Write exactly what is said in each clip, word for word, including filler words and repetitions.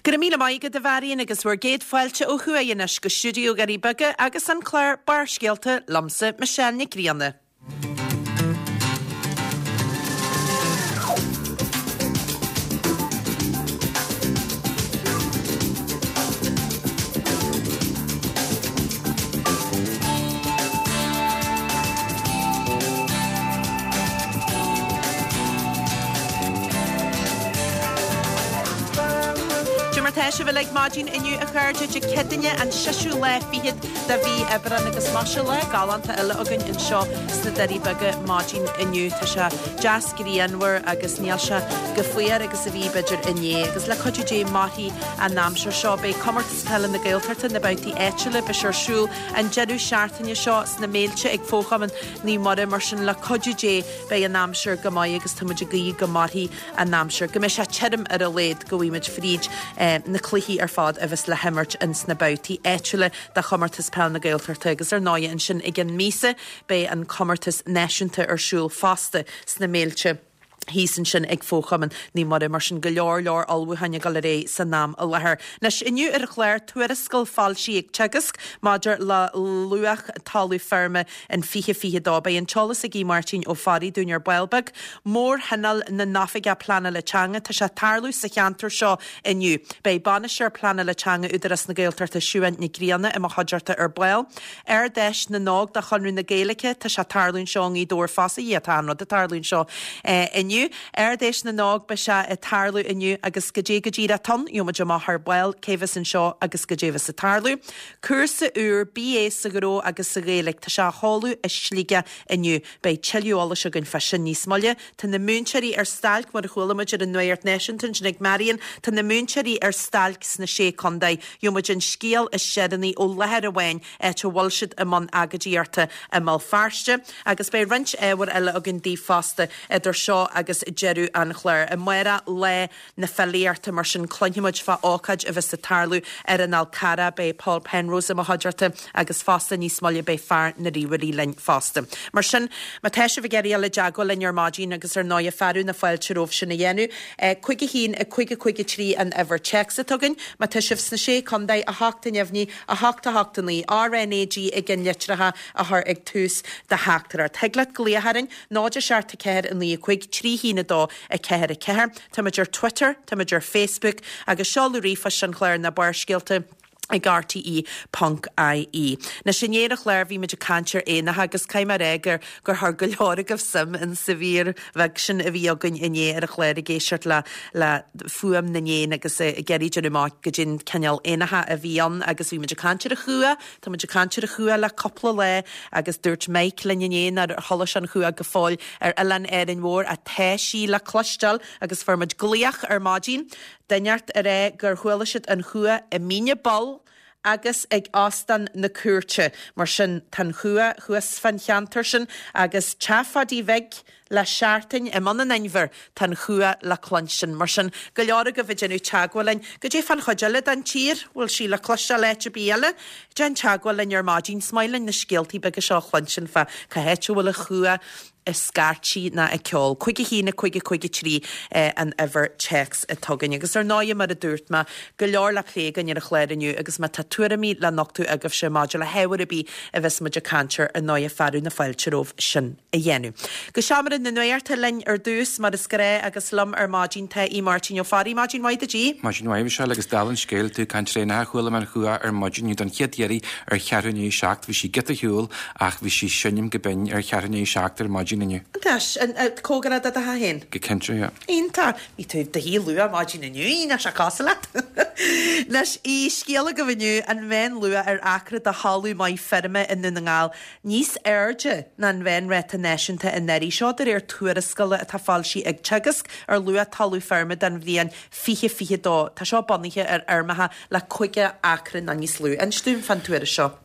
Gyda míle maigad a bharíon agus bhar géad fáilte ó chuaíonas go stúdiú Garíbaga agus an chláir barscéalta lamsa Michelle Nicríanna. Teise bhfuil ag máidín inniu a chuirde de cedaine an seisiú le fiad da bhí ebran agus máise le galanta eile agan in seo sna Garíbaga máidín inniu tá se deascaríonhar agus níl se go fuar agus a bhí beidir inné agus le chuide dé maithí a námsir seo bé commartas pelle na Gaeltarta na bautí éitiile be sirsúil an jeú seaartainne seo sna méilte ag fóchaman ní mar mar sin le chuide dé be a námsir go maiid agus tuidir gaí go maithí a námsir go me se teirm ar a léad go bhíimiid fríd na cluichí ar fád a bheits le hemmart in sna bautí éitiile de commartas pell na Gaeltarta agus ar náide in sin ag an mísa bé an commartas náisiúnta arsúil fásta sna méilte. Hísan sin ag fóchaman ní mar mar sin go leor leor albhuaine gal ré san nám a lethir. Nes inniu ar a chléir tuairiscail fáilsí ag teagasc maidir le luach talú ferme an fiche fiche dá bei an teolas a gí Martin ó farí dúnar Bailbeg mór henal na nafiga plana le teanga tá se tarlú sa cheantar seo inniu. Bei banisir plana le teanga údaras na Gaeltarta siúint na Gríanna i haidirta ar Bail. Ar deis na nág de chunrú na Gaeilge tá se tarlún seo í dúir fasa í atánra de tarlún seo inniu. Er déis na nág be se a tarlú inniu agus go dé go ddíra tan iomaidir máthar Bail céhas an seo agus go déhas a tarlú. Cursa úr bí é sa goró agus sa Gaeilge tá se háú is slíige inniu bei teiliúála se gon fesin níos molle tá na múnseirí ar stalc mar a chulamaidir an nuirt Nashington sin ag Marion tá na múnseirí ar stalc sna sé condaid iomaidir scéal is sedaní ó lethir a bhain et a bhilsiid a man agadíarta a mal farste agus bei rint éhar eile agan dí fásta idir seo agus jeú an chléir a muire le na felléirta mar sin cloinimiid fa ácaid a bheits a tarlú ar an Alcara bei Paul Penrose a haidirta agus fásta níos molle bei fear na ríharí lein fásta. Mar sin ma teise bh geirí le deagó lein ar máidín agus ar náide ferú na fáilteróh sin na dhéanú chuige hín a chuige chuige trí an ever checks a tugann ma teisih sna sé condaid a háta neamhní a háta hátaní R N A G ag an litratha a th ag tús de hátar. Teaglaat gléaharin náidir searta ceir in lí chuig trí hína dó a ceir a ceir, Táidir Twitter, táidir Facebook agus seáú rifa sin chléir na barscéalta ag R T E Punk I E. Na sinnéadach léir bhí meidir cantir éanathe agus caiimar éiger gur th go leoragah sim in sa bhír bheith sin a bhí agan iné ar a chléir a géisiart le le fuam na néin agus a geiríidir amach go dtí ceal éanathe a bhíon agus bhí meidir cantir a chua, Tá meidir cantir a chua le coppla le agus dúirt meic le néin ar tholas an chua go fáil ar elan éan mór a teisí le clostal agus formid glíoch ar mádín. Dainneart a ré gur chuilisiid an chua a míne ball agus ag ástan na cuairte mar sin tan chua chuas fan cheantar sin agus teafadí bheith le seaartain i man an einmhar tan chua le clansin mar sin go leora go bhidéanú teagháilin go dé fan chuideile an tír bhfuil sí le cloiste leite bíile dean teagháilin ar mádín smailin na scéaltaí be go seo clansin fa cahéitú bhfuil a chua is scartí na a ceol. Cuige hína cuige cuige trí eh, an ever checks a tugann agus ar náide mar a dúirt ma go leor le légan ar a chléirniu agus ma tatúramí le nochtú agah sé máidir le heir a bí a bheits muidir cantir a náide farú na fáilteróh sin a dhéanú. Go seaamar na nuirta lein ar dús mar is gré agus lum ar mádín te í Martin ó farí mádín waid a dí. Mádín waid se agus dalan scéil tú cantré na chuila man chua ar mádín don chiadéirí ar chearúní seacht bhí si get a hiúil ach bhí si sinnim go bin ar chearúní seacht ar mádín Antas, an cógarad a ha hen? Ge kentre, ja. Inta, mi tu de hí lua mágin aniu, ína se casalat. Nes í scéala go bhiniu an bhain lua ar acra de halú mai ferme in na ngáil níos airde na an bhain reta náisiúnta in neirí seo ar tuairiscaile a tá fáilsí ag teagasc ar lua talú ferme den bhíon fiche fiche dó. Tá seo bonithe ar armatha le chuige acra na níos lú. An stúm fan tuairis seo.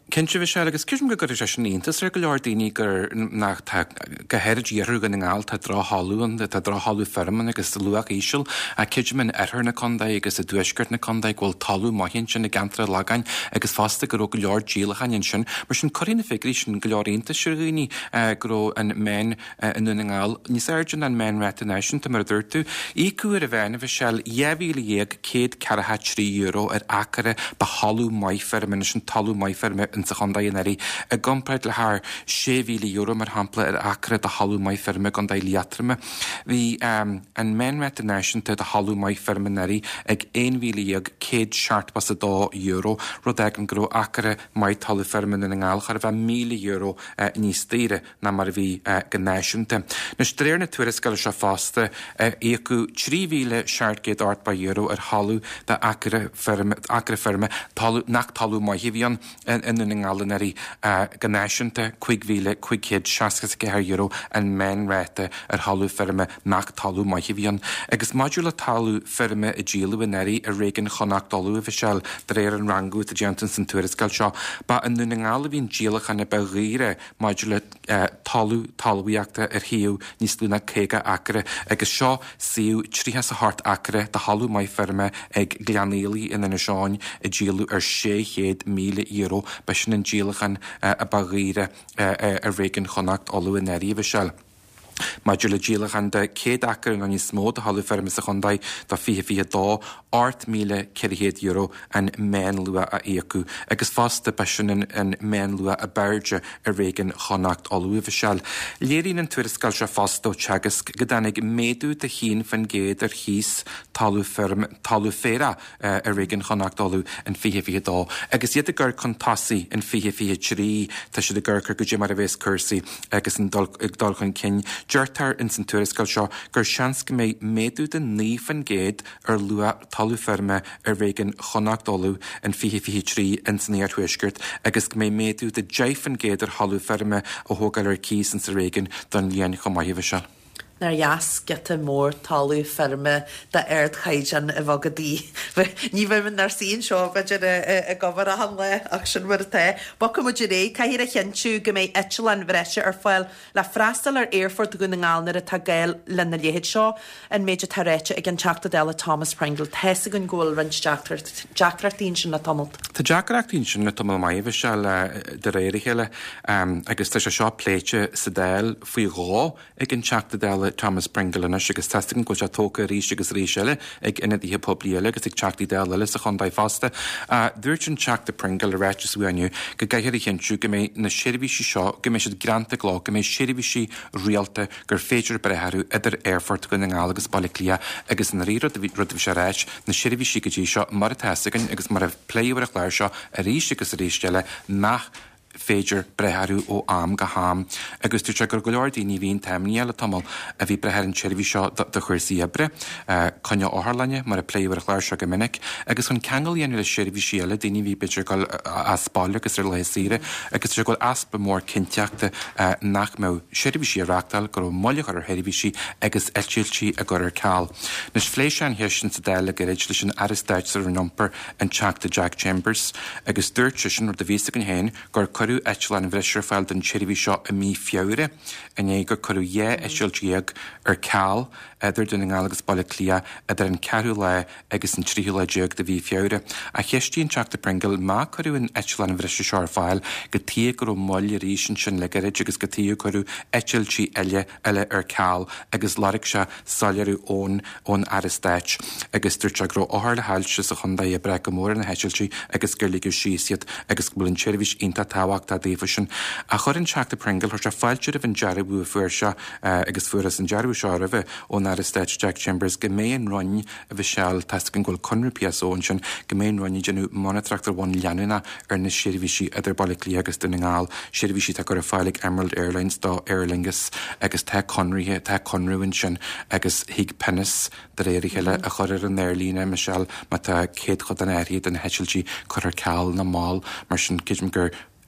Kense bhí se agus cim go gur sin íontas ar go leor daoine gur nach gohéir dhéarú gan ngáil tá dra hallúin de tá dra hallú ferman agus luach íisiil a ciidirmin airthar na condaid agus a dúisgurt na condaid ghfuil talú maihinn sin na gantra lagain agus fásta gur go leor díalachan sin mar sin choína figurí sin go leorínta siúí gur an men in ngáil níos airgin an men retination tá mar dúirtú ícuair a bhena bhí sell dhéhhíle dhéag céad cearatha trí euro ar acre ba hallú maifermin sin talú maiferme in sa chundaí narí a gompraid le haar séhhíle euro mar hampla ar acre de hallú maiferme chundaí liatrame. Bhí um, an men retination te de hallú maiferme narí ag éonhhíle dhéag céad seart bas a dá euro rud ag an gro acre mai talú fermin in ngáil char bheith míle euro uh, níos tíre na mar bhí uh, gannéisiúnta. Nus dréir na tuairiscail se fásta uh, éacu tríhhíle seart géad art ba euro ar hallú de acre ferme, acre ferme talú, nach talú maihíhíon in, in na ngálan arí uh, gannéisiúnta chuighhíle chuigcéad seascas ceithir euro an men réite ar hallú ferme nach talú maihíhíon. Agus modúla talú ferme a díalú in airí a réigen chonacht dalú a bhísel dréir an rangú a Janton san tuairiscail seo, ba an nu na ngála bhín díalachan na bagíre modúla uh, talú talúíachta ar hiú níos lúna céga acre agus seo siú tríhas a hart acre de hallú mai ferme ag glianéalaí in na seáin a díalú ar sé chéad míle euro ba sin an díalachan uh, a bagíre uh, uh, a réigen chonacht alú in airí a bhísel. Modúla díalachan de céad acre an níos smó a hallú ferme sa chundaid dá fihe fihe dá art míle ceirichéad euro an men lua a éacu agus fásta ba sin an men lua a beirde a réigen chonacht alú a bhísel. Léirín an tuairiscail se fásta ó teagas go danig méadú de chin fan géad ar híos talú ferme talú féra uh, a réigen chonacht alú an fihe fihe dá. Agus iad a gur contasaí an fihe fihe trí tá si a gur go dé mar a bhés cursaí agus an dulchan cin Deirtar in san tuairiscail seo gur seans go méid méadú den ní fan géad ar lua talú ferme ar réigen chonacht alú an fihe fihe trí in san éar thuisgurt agus go méid méadú de déifan géad ar hallú ferme ó thógáil ar cís in sa réigen don líon chomaithimh se. Nar jas gete mór talú ferme de aird chaijan a bhagadí. Ní bhfuin nar sín seo beidir a gofar a hanle ach sin mar te. Ba go muidir ré, caihir a chenú go méid etlan bhreise ar fáil le freistal ar Airfort go na ngáilnar a tagail lena léhéid seo an méidir taréite ag an teachta déile Thomas Pringle. Tesa gon ggóil rins Jackreachtín sin na tomult. Tá Jackreachtín sin na tomult maithimh se le de réirichéile agus tá se seo pléite sa déil faoi rá ag an teachta déile Thomas Pringle in agus testing go se tóca ríis agus ríisiile ag ina dtí poblíile agus ag teachtaí déile le a chundaid fásta. Dúirt an teachta Pringle a réitis uaniu go gaiir a chenú go mé na seirbhísí seo go mé siad granta glá go mé seirbhísí rialta gur féidir bretheú idir Airfort go na ngáil agus Baillia agus na rí rud rud se réis na seirbhísí go dtí seo mar a tesagan agus mar a pléúhar a chláir seo a ríis agus a ríisteile nach féidir bretheú ó am go ham. Agus tú gur go leor daoine bhíon taimníile tamil a bhí brethir an seirbhí seo de chuirsaí ebre, conne áthlanne mar a pléúhar a chláir seo go minic, agus chun cheangail dhéanú le seirbhí síile daoine bhí beidir go aspáile agus ar leisíre, agus tú go aspa mór cinteachta nach mé seirbhí sí areachtal gur moileach ar heirbhí agus eiltíiltí a gur ar cáil. Nus phléise an hisin sa déile go réid leis an aristáid ar an numper an teachta Jack Chambers, agus dúirt sin ar de bhísa an héin gur choú eitleán bhreisir fáil den seirbhí seo a mí fiabhre a né gur choú dhé eisiiltíag ar cáil idir den ngáil agus Baillia idir an ceú le agus an tríú le deag de bhí fiabhre. A cheistíonn teachta Pringle má choú an eitleán bhreisir seo fáil go tí gur moille rísin sin le garid agus go tíú choú eitiltí eile eile ar cáil agus laric se salarú ón ón aristáit agus dúirt gur áthir le heilte sa chundaí a bre go mór na heitiltí agus gur ligiú síosiad agus go bhfuil an seirbhís ionta táhacht a défasin. A chur an teachta Pringle chuir se fáilte a bhn dearbú a fuair se agus furas an dearbú seo a bheith ón aristáit Jack Chambers go mé an roinn a bheith seall testa an ghfuil conrú piasón sin go mé an roinní genú monotrachtar bhain leanúna ar na seirbhísí idir Baillia agus den ngáil seirbhísí tá gur a fáilig Emerald Airlines dá Aer Lingus agus tá conríthe tá conrúin sin agus hiig pennis de réirichéile a chur ar an airlíne me seall má tá céad chud an airthaí den heitiltí chur ar cáil na máil mar sin ciidm gur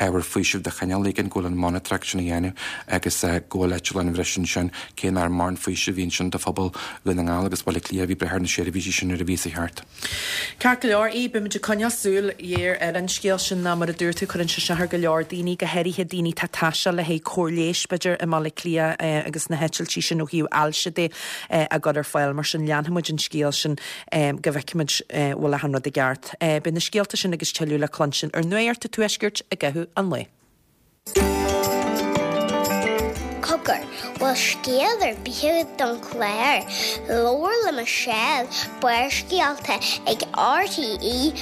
ewer fuisih de chanealígan ggóil an monotraction dhéanú agus ggóil etil an bhrisin sin cén ar mar fuisih hín sin de fphobal gon an gáil agus bhla lí a bhí brethar na séirhí sin ar a ví heart. Car go leor í be meidir coneasúil dhéar ar an scéal sin ná mar a dúirú chuann se sethar go leor daoine go heirithe daoine tátáise le hé cóirléis beidir i mala clia agus na hetiltí sin ó hiú alse dé a god ar fáil mar sin leanhamid an scéal sin go bhheiciid bhfuil a hanrad a gceart. Be na scéalta sin agus teú le clansin ar nuirta tuisgirt a gathú an le. Cogur, well scéalar bíú don chléir, lóir le Michelle, buir scéalta ag R T E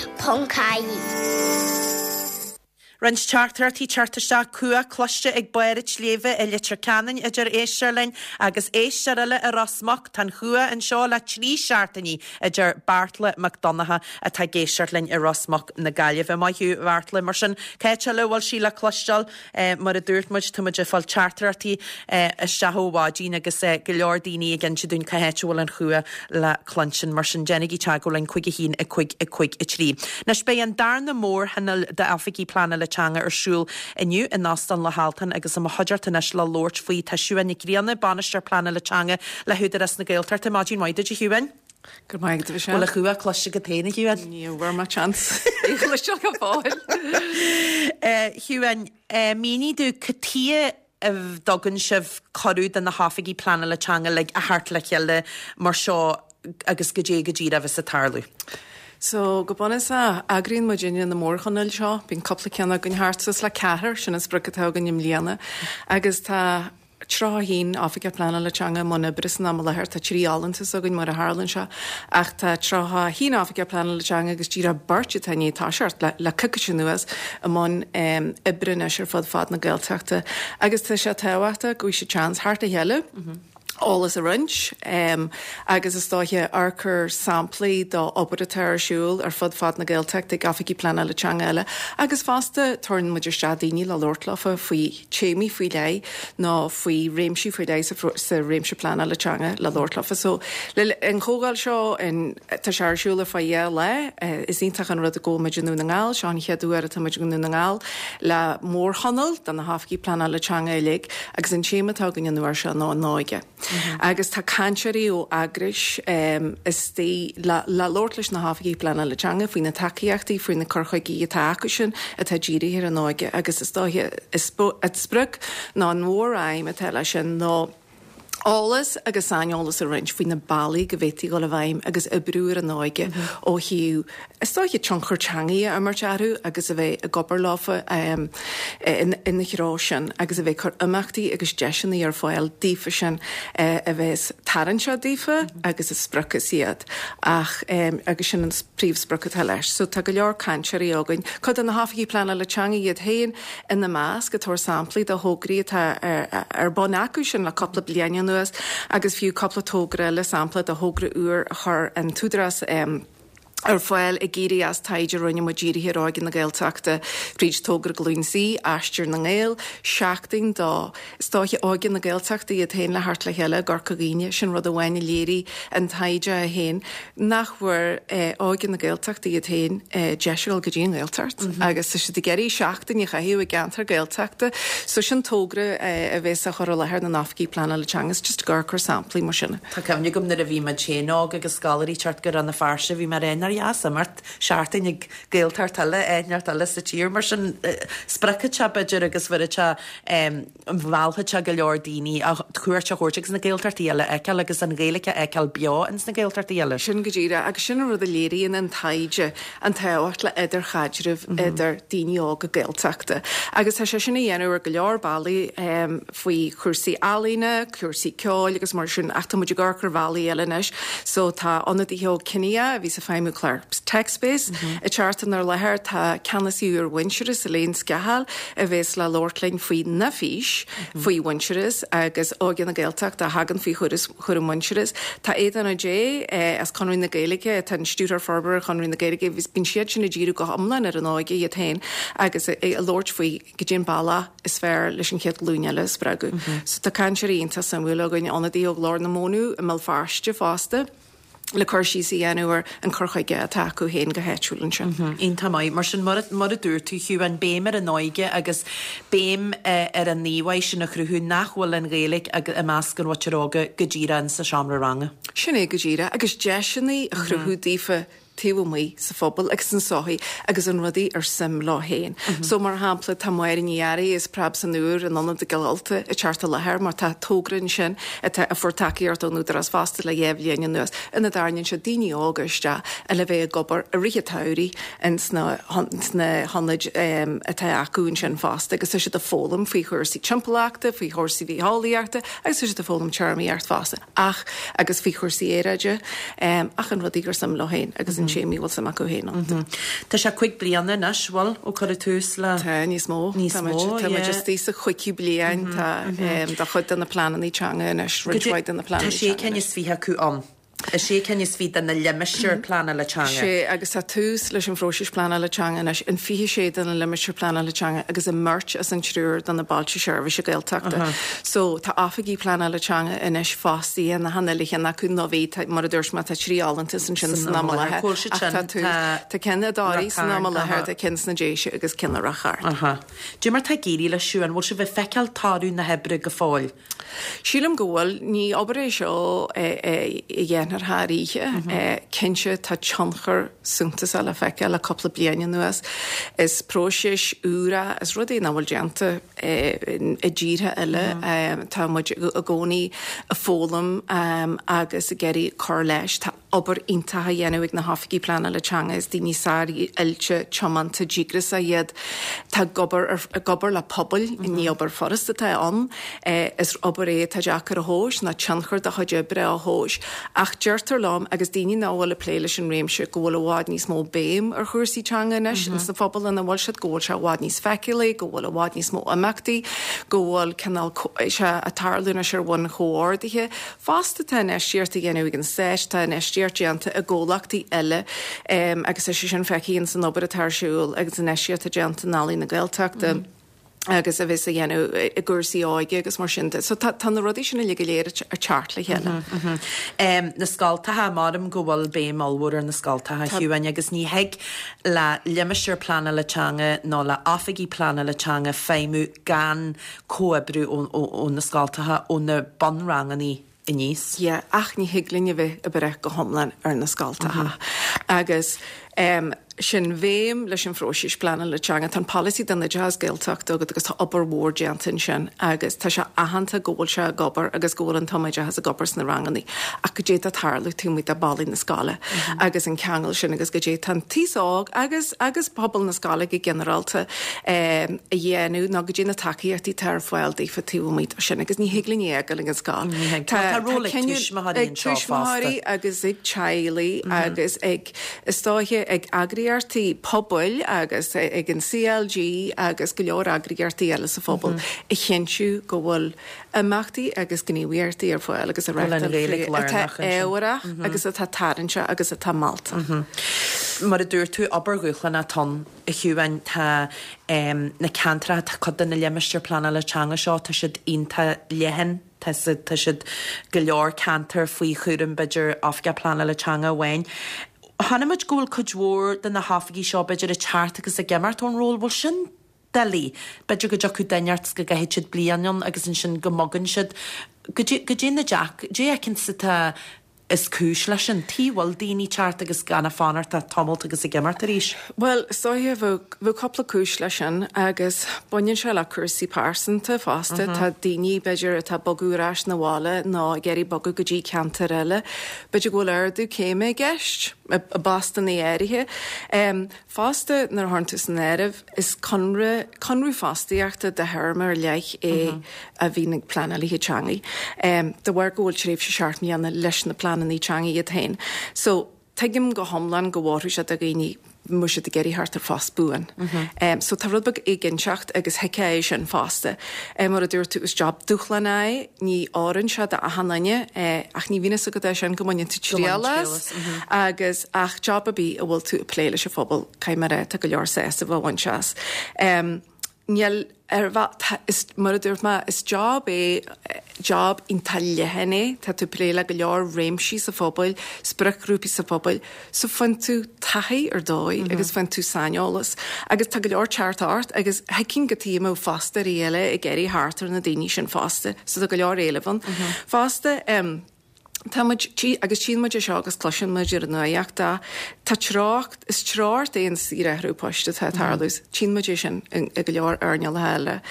Poncaí. Rans chartartí chartasta cua cloiste ag buirid léve i litir canan idir éisiirlein agus éisiirle a rasmach tan chua an seo le trí seaartaní idir Bartla McDonagha a tá géisiirlein i rasmach na Gaillimh mai hiú Bartla mar sin céite le bhil sí le cloisteal mar a dúirtmuid tuidir fáil chartartí a seathóhádín agus go leor daoine gin si dún caihéitehil an chua le clansin mar sin Jennigy teagólainn chuig hín i chuig i chuig i trí. Nes bé an darna mór hanal de Alficí plana le teanga arsúl inniu in nástan le haltan agus am hodjarta nes le Lord faoi taisiúa nicríanna banistear plana le teanga le huidir as na gailtar te mágin maidid i hiúin. Gur maig de bhí Bhfuil a chua cloiste go téna hiúin. Níl bhar má chance. Chluisteal go fáil. Hiúin, míní dú catí a dogan sibh choú den na hafaigí plana le teanga le a hart le cheile mar seo agus go dé go dí a bheits a tarlú. So go buna a agrion Virginia na mórchanil seo, bín coppla ceanna gon hartas le cethir sin is bricatá gan im líana, agus tá tráhín áfica plana le teanga mna bris na lethir tá trí álantas a gon mar a Harlan seo, ach tá trátha hín áfica plana le teanga agus tíra barte taní táseart le le cuca nuas amón ibrin is ar fad fad na gailteachta, agus tá sé táhachta go sé chans hart a heile. All is a runch, um, agus is stáithe arcur samplaí do obair siúil ar fud fad na gailteachta gaficí plana le teanga eile, agus fásta turn muidir stadaoine le Lordlafa faoi chéimi faoi lei ná faoi réimsí faoi lei sa réimse plana le teanga le Lordlafa. So an chógáil seo tá searsúla faé le is ítach an rud a go meidir nú na ngáil, seán cheadú ar a tá meidir nú na ngáil le mór honal den na haficí plana le teanga eile, agus an chéimetá gan nuair se ná náige. Mm-hmm. Agus tá cansearí ó agris um, is tí le Lordlis na hafaí plana le teanga faoin na takeíachtaí faoin na corchaigí atá acu sin a tá ddíri hir an áige, agus is dóthe is sprug ná an mór aim a teile sin nó Álas agus sáinolalas a rint faoin na bailí go bhhétí go le bhaim agus i brúr an áige ó hiú. Is táiche tionchar teangaí a mar tearú agus a bheith a gobar láfa um, in, in na chirá sin agus a bheith chur amachtaí agus deisianí ar fáil dífa sin uh, a bheits taran seo dífa agus is sprucha siad ach um, agus sin an príomh sprucha leis. So tá go leor cansearí ágain. Chud an na hafaí plana le teangaí iad hain in na más go tóir samplaí do thógraí tá ar, ar bon acu sin le coppla blianaí nuas, agus fiú coppla tógra le sampla a thógra úr chur an túdras um, ar fáil i géirí as taidir rinne mo ddíri hirágin na gailteachta príd tógra glúnsaí, aistir na ngéil, seachtain dá stáithe ágin na gailteachta iad hain le hart le heile gorca gíine sin rud a bhaine léirí an taide a hain nachhuiir eh, ágin na gailteachta iad hain eh, jeisiúil go dtíon gailteart mm-hmm. agus sa si de geirí seachtain i chahiú a gantar gailteachta so sin tógra eh, a bheits a chur lethir na nafcií plana le teangas just gorcar samplaí mar sinna. Tá cemne gom na a bhí me chéág agus scalarí teart gur an na farse bhí mar rénar jaasa mart seaartain ag gailtar talla éneart talla sa tír mar sin spracha beidir agus bhirite bhálcha go leor daoine a chuirte chóirtegus na gailtartíile eiceil agus an ggéalacha eiceil beo ins na gailtartíile. Sin go ddíra agus sin rud a léiríonn an taide an táhacht le idir chaidirh idir daoine á go gailteachta. Agus tá sé sinna dhéanamh go leor bailí faoi chuirsaí álína, chuirsaí ceáil agus mar sin ach tá muidir garcar bhailí eilenis so tá anad í heol cinnia a bhí sa feimú Clark's tech space mm-hmm. a chartan ar lethir tá canasíúr winseras a léon scahall a bheits le Lordlainn faoi na fís mm-hmm. faoi winseras agus ágin na gailteach a hagan faoi chur an winseras. Tá éan a dé eh, as conrin na gaelige tá stúr farbar conrin na gaelige vis bín siad sin na ddíú go hamlain ar an áige iad tain agus a, a Lord faoi go dtíon balla is fearr leis an chead lúneile spragu. Mm-hmm. So tá cansearíonnta san bhfuil againn anadí ó glár na mónú a mé farste fásta. le chuirsí sa dhéanúir an chorchaige atá acu héin go héitúlann sin. Íon tamáid mar sin mar a dúir tú hiú an béim ar an náige agus béim ar an níhaid sin na chruthú nachhfuil an réalaigh agus a meascan waterága go ddíra an sa seamra ranga. Sin é go ddíra, agus deisinaí a chruthú dífa tíú mí sa fphobal agus an sóthaí agus an rudaí ar sim lá héin. So mar hapla tá muir níarí is prab san nuair an anna de galalta i tearta lethir mar tá tógrann sin a fortaíart an úidir as fásta le dhéhlíon nuas ina darninn se daoine ágaiste a le bheith gobar a rithetáirí in sna hanid atá acuún sin fásta, agus is si a fólam faoi chuirsaí timpachta, faoi chóirsaí bhí hálaíarta, agus is a fólam tearmaíart fásta. Ach agus faoi chuirsaí éireide ach an rudí gur sam lá héin agus an séimi bhil sam acu héna. Tá se chuig blianana nasháil ó chu túús le Tá níos mó níos mó just tí a chuici blian tá dá chud an na planan í teanga is ruid an na plan. Tá sé cenne svíha acu an. A sé cenne sví an na leimiir plana le teanga. sé agus tá túús leis an fróis plana le teanga is in fi sé an na leimiir plana le teanga agus a mert as an trúr don na balti seirbhí se gailteachta. So tá áfaí plana le teanga in is fáí an na hannelichan na chun nóhí mar a dúirs má tá tríálantas sin sin san ná Tá cenne dáí san ná lethir a cin na déise agus cinna rachart. Dú mar tá géí le siúan bhil se bheith feiceal táú na hebre go fáil. Sílam ggóil ní obaréis seo i dhéanaar háíthe cinse tá tionchar suntas a le feice le coppla bliana nuas is prósis úra is rudí na bhfuil deanta i ddíthe eile tá muid a gcónaí a fólam agus a geirí chur leis tá obair intathe dhéanamh na haficí plana le teanga is daoine sáí ilte chomanta ddígras a iad tá gobar gobar le pobl in ní obair forrasta tá an is obair é tá deachar a hós na tionchar de chuide bre a hós ach deirtar lám agus daoine náhfuil a pléile sin réimse go bhfuil bhád níos mó béim ar chuirsaí teanga is sa phobal in bhil se ggóil se bhád níos feiceala go bhfuil a bhád níos mó amachtaí go bhfuil canál se a tarlúna se bhain chóirdaithe fásta tá neistíirta dhéanamh an séis tá neistíirteanta a ggólachtaí eile agus é sin feiceíonn san obair a tarsúil agus an neistíirta deanta nálí na gailteachta agus a bhís a dhéanú i gcúsaí áige agus mar sinnta. So tá na rudí sinna le go léir a teart le chéile. Na scaltathe marm go bhfuil béimálhúir ar na scaltathe hiúin agus ní heic le leimiir plana le teanga ná le áfaí plana le teanga féimú gan cóabrú ó na scaltathe ó na banranganí i níos. Ié, ach ní hiiglinne bheith a breith go homlan ar na scaltathe. Agus sin bhéim leis an fróisís plana le teanga tan policy den na jazz gailteachta agad agus tá obair mór deantain sin agus tá se ahananta ggóil se gobar agus ggóil an tomaide has a gobar na ranganí ach go dé a tharla tú mu a ballí na scala agus an ceangail sin agus go dé tan tíág agus agus pobl na scala go generalta a dhéanú ná go dé na takeíartí tar foiil fa tú míid sin agus ní hiiglinní egal an scá. Tuismathirí agus ag tealaí agus ag stáithe ag agrií Agriartí pobl agus ag an C L G agus go leor agriartí eile sa phobal i chéintú go bhfuil amachtaí agus gníomhíartaí ar foiil agus a éhra agus a tá taranse agus a tá Malta. Mar a dúir tú abargúchlan a ton i hiúhain tá na cantra tá chud na leimiir plana le teanga seo tá siad ionta lehan tá siad go leor cantar faoi chuúran beidir áfga plana le teanga bhain. Hanimiid gúil chudhór den na hafaí seo beidir a teart agus a gemartón ról bhil sin delí beidir go deú daineart go gahéid siad blianon agus in sin go mogan siad go dé na Jack dé cinn sa is cúis leis an tíhil daoine teart agus ganna fánart a tomult agus i gemart a ríis. Well, stáithe bh coppla cúis lei sin agus buinn se le cuasaí pásanta fásta tá daoine beidir tá bogúráis na bhála ná geirí bogu go dtí ceantar eile beidir ghfuil airdú céime gceist a basta na éirithe. Fásta nar tharntas an éirih is conrú fástaíachta de thurmar leich é a bhí planalaí teangaí. De bhhar ghfuil tríomh se seaartní anna leis na plan ní teangaí a tain. So teigim go homlan go bhhairú se a gainí mu a geirí hart ar fast buan. So tá rudbag i ginseacht agus heice sin fásta. Mar a dúir tú is job dúchlanna ní áann se a hanine ach ní vína a go sin gomainin tú tríalas agus ach job a bí a bhfuil tú pléile se fphobal caiimara a go leor sé a bhhain seas. Níl ar is mar dúirt ma is job é job in tallehanné tá tú pléile go leor réimsí sa fphobal, sprichrúpi sa fphobal, so fan tú taí ar dóid agus fan tú saneolalas, agus tá go leor chartart agus hecinn go tíim ó fasta réile i geirí hátar na daoine sin fasta, so go leor éilefan. Fasta um, Tá agus tí muidir seo agus cloisian muidir nuach tá Tá trácht is tráir éon sí réhrú poiste tá tarlús, tí muidir sin i go leor airneal heile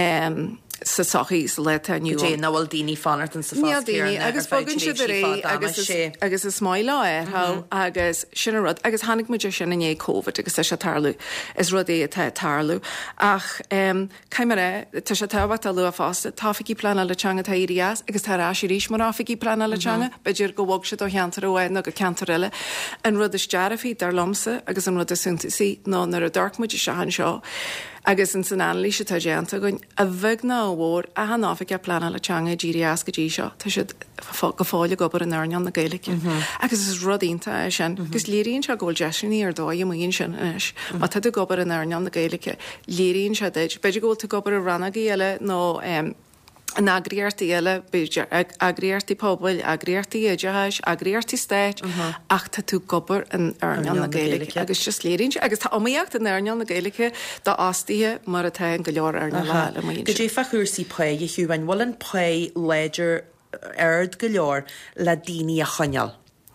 sa sochaí sa le aniu. Dé nóhfuil daoine fanart an sa fáil agus fogann si ré agus is mai le ha agus sinna rud agus hánig muidir sin in é COVID agus sé tarlú is rud é tá tarlú ach caiimara tá sé táhacht a lu a fásta táfií plana letanga tá irías agus tá rá ríéis mar áfií plana letanga beidir go bhg se do cheantar óhaid na go cantarile an rud is dearafí dar lomsa agus an rud a suntasí ná nar a darkmuidir se han seo. Agus in san anlí se tá déanta goin a bheg ná bhór a han áfice plana letanga ddíri as go ddí seo, Tá si go fáile gobar an airnean na Gaeilge. Agus is rudínta sin, gus líríonn se ggóil deisinaí ar dóid mon sin inis, má tá tú gobar an airnean na Gaeilge, líríonn se deid, beidir ggóil tú gobar a ranagaí eile nó an agriartí eile agriartí pobl, agriartí éideis, agriartí stéit, ach tá tú gobar an airnean na Gaeilge. Agus just léironn se, agus tá amíocht an airnean na Gaeilge dá ástaithe mar a ta an go leor ar na le mon sin. Go dé fa chuirsaí pe i hiúhain bhfuil an pe léidir ard go leor le daoine a choneal.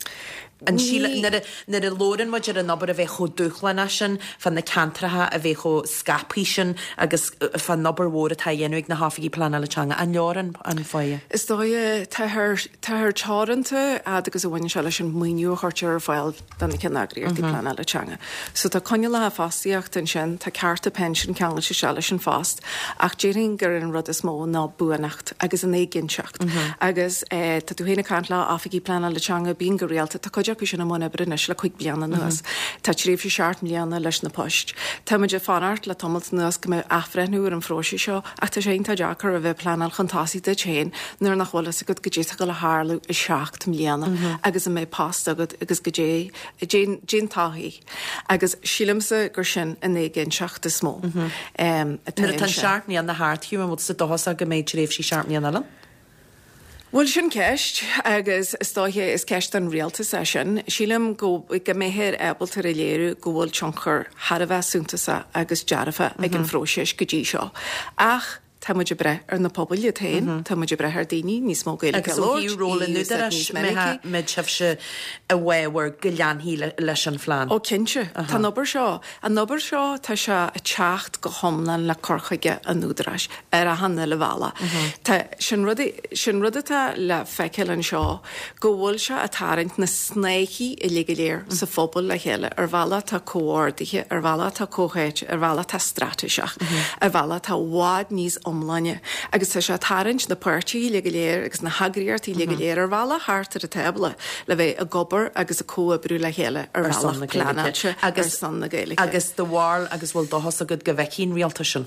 An síle na a lóran muidir an nobar a bheith cho dúchlanna sin fan na cantratha a bheith cho scapí sin agus fan nobar mhór a tá dhéanúigh na hafií plana letanga an leoran an fáile. Is dói táthir táranta agus a bhain se leis an muoinú chuirte ar fáil dan na cin agriartí plana letanga. So tá coine le fástaíocht an sin tá carta pension ceanla se se leis an fást ach déirn gur an rud is mó ná buanacht agus an éiginnseacht agus tá tú héna cantla áfií plana letanga bíon go réalta tá coide sin am mna brines le chuig blianana nuas. Tá tríomh sé seart mlíanana leis na poist. Tá muidir fanart le tomalt nuas go mé afrenú ar an fróisi seo ach tá sé tá deachar a bheith planal chutáí de chéin nuair nach bhla a go go dé go le hálú i seacht mlíana agus a mé past agad agus go dé gin táí agus sílimsa gur sin in é gin seachta smó. Nuair tan seaartní an na háartú mu sa dohas go méid tríomh sí seaartní an Bhfuil sin ceist agus istáithe is ceist an rialta sé sin, sílam go go méthir ebaltar a léirú go bhfuil tionchar Har a bheith súntasa agus dearafa ag an phróisis go dtí seo. Ach tá muidir bre ar na poblbal tain, tá muidir bre ar daoine níos mó gaile róla nu mid sef se a bhhar go leanhí leis an phláán. Ó cinse Tá nobar seo a nobar seo tá se a teacht go thomlan le corchaige an núdaráis ar a hanna le bhla. Tá sin rudatá le feiceil an seo go bhfuil se a tarint na snéicí i ligaléir sa fphobal le chéile ar bhela tá cóirdaithe ar bhela tá cóhéid ar bhela tá strateisiach ar bhela tá bhád níos omlanne agus tá se tarint na páirtíí le léir agus na hagriartí le léir ar bhela háart ar a tebla le bheith a gobar agus a cóa brú le chéile ar bhela planáte agus san na Gaeilge. Agus do bháil agus bhfuil dohas a go go bhecín rialta sin.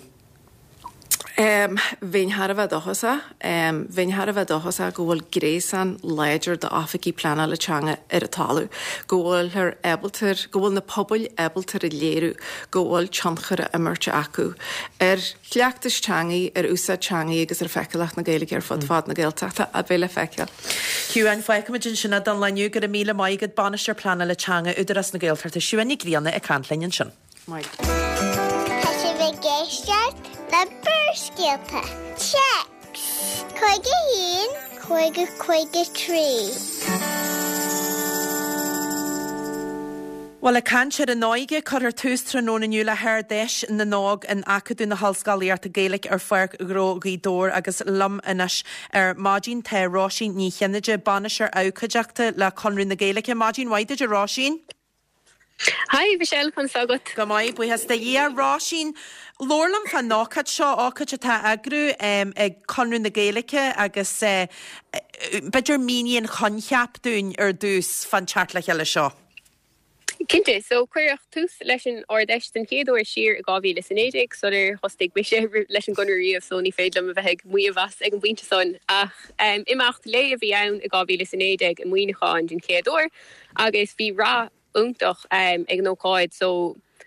Um, Bhín har a bheith dochasa, um, bhín har a bheith dochasa go bhfuil gréasan léidir de áfaí plana letanga ar a talú. Go bhfuil ar ebaltar, go bhfuil na pobl ebaltar a léirú, go bhfuil tionchar a myrte acu. Ar chleachtas teangaí, ar úsad teangaí agus ar feiceach na Gaeilge ar fod fad na Gaeltachta a bhéile feiceal. Ciúan feicimidin sinna don leniu gur a míle maigad banisir plana letanga údar as na Gaeltachta siúannig gríanna a cantlainn sin. Tá sé bheith géisteart na burscéalta. Checks. Coige hín, coige coige trí. Well a cantir a náige chuir tústra nó na nniu le hair deis na nág an acadú na hallscalaíart a Gaeilge ar fearc grógaí dór agus lum inis ar Máidín te Ráisín ní cheanide banisir aucadeachta le conrún na Gaeilge. Máidín waide de Ráisín? Hi, Michelle fan sagat. Go mai bu has de dhé Ráisín Lorlam fan nácad seo ácad atá agrú um, ag conrún na Gaeilge agus uh, beidir mííon choncheap dún ar dús fan chartla heile seo. Kinte, so cuireach tús leis an ordeist an chéadú siar a gáhí leis an éideag, so er hostig bise leis an gonaríomh so ní féadlam a bheith muomhas ag an bhainte son. Ach, um, imacht le a bhí ann a gáhí leis an éideag an muoineáin den chéadú, agus bhí rá úntaach um, ag nócáid, so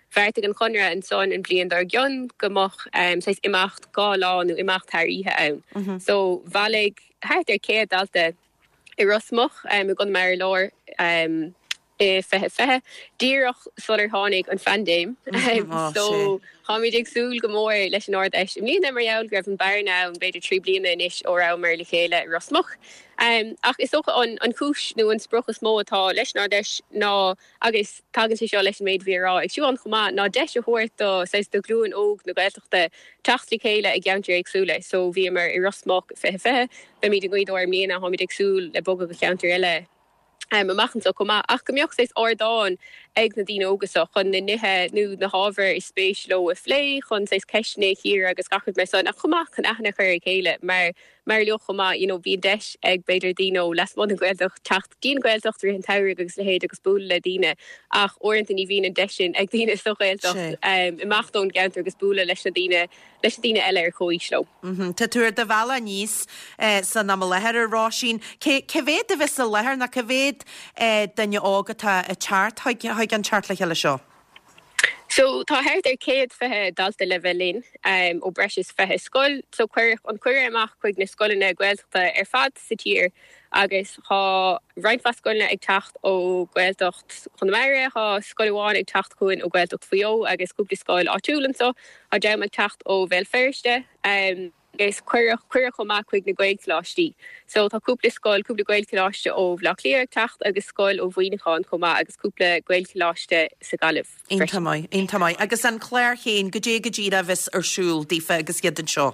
Verte an chunra an son an blian ar gion gomach um, seis imacht gá láú imacht thairíthe ann. Mm-hmm. So bhalig hart ar cé dalta i rosmach um, gon mar lór um, e fehe fehe dierach solar hánig an fandéim mm-hmm. um, so háid ag súl gomór leis an ord eis mlí mar jaall gref an barna an beidir trí bliana inis ó ra mar le chéile rosmach um, ach is socha an an cis nó an spprochas mó atá leis ná deis ná agus tagan sé seo leis an méid bhírá ag siú an chumá ná deis a thuirt do seis do glúan óg na gailteachta tachtí chéile ag geantir agsúla so bhí mar i rosmach fehe fehe be míid an gcuidó ar mlíana háid ag súl le bog go cheantar eile Um, machen so kom ach gomioch seis ordáin ag na dín ógasach chun na nithe nu na háver is spéis lo a flé chun seis ceisné hir agus gachud me son a chumach an achna chuir chéile mar mar leo chuma you know bhí deis ag beidir dino les mod an gweildoch tacht dín gweildocht ri an tair agus le héad agus búla le díine ach orint ní hín an desin ag díine so gweildocht um, i machtón geantar agus búla leis na díine leis na díine eile ar choíslo. Mhm Tá túir de bhela níos eh, san na lehar rásin cevéad a vis a lehar na cevéad eh, danne ágatá a chart haig an chart le heile seo. So tá heir ar céad fethe dalta le bhelín um, ó breis fethe scoil, so chuir an cuiir amach chuig na scoilna gweilta ar fad sa tír agus há reinfa scoilna ag tacht ó gweiltocht chun meire há scoilháin ag tacht chuin ó gweiltocht fao agus cúpla scoil áúlan so a deim ag tacht ó bhil firste um, agus cuiir cuiir chumach chuig na gweilclátí. So tá cúpla scoil cúpla gweilcláiste ó bhlach tacht agus scoil ó bhuiineáin chumá agus cúpla gweilcláiste sa galibh. Intamai, intamai. Agus an Claire chéin go dé go ddíra vis arsúl dífa agus giad an seo.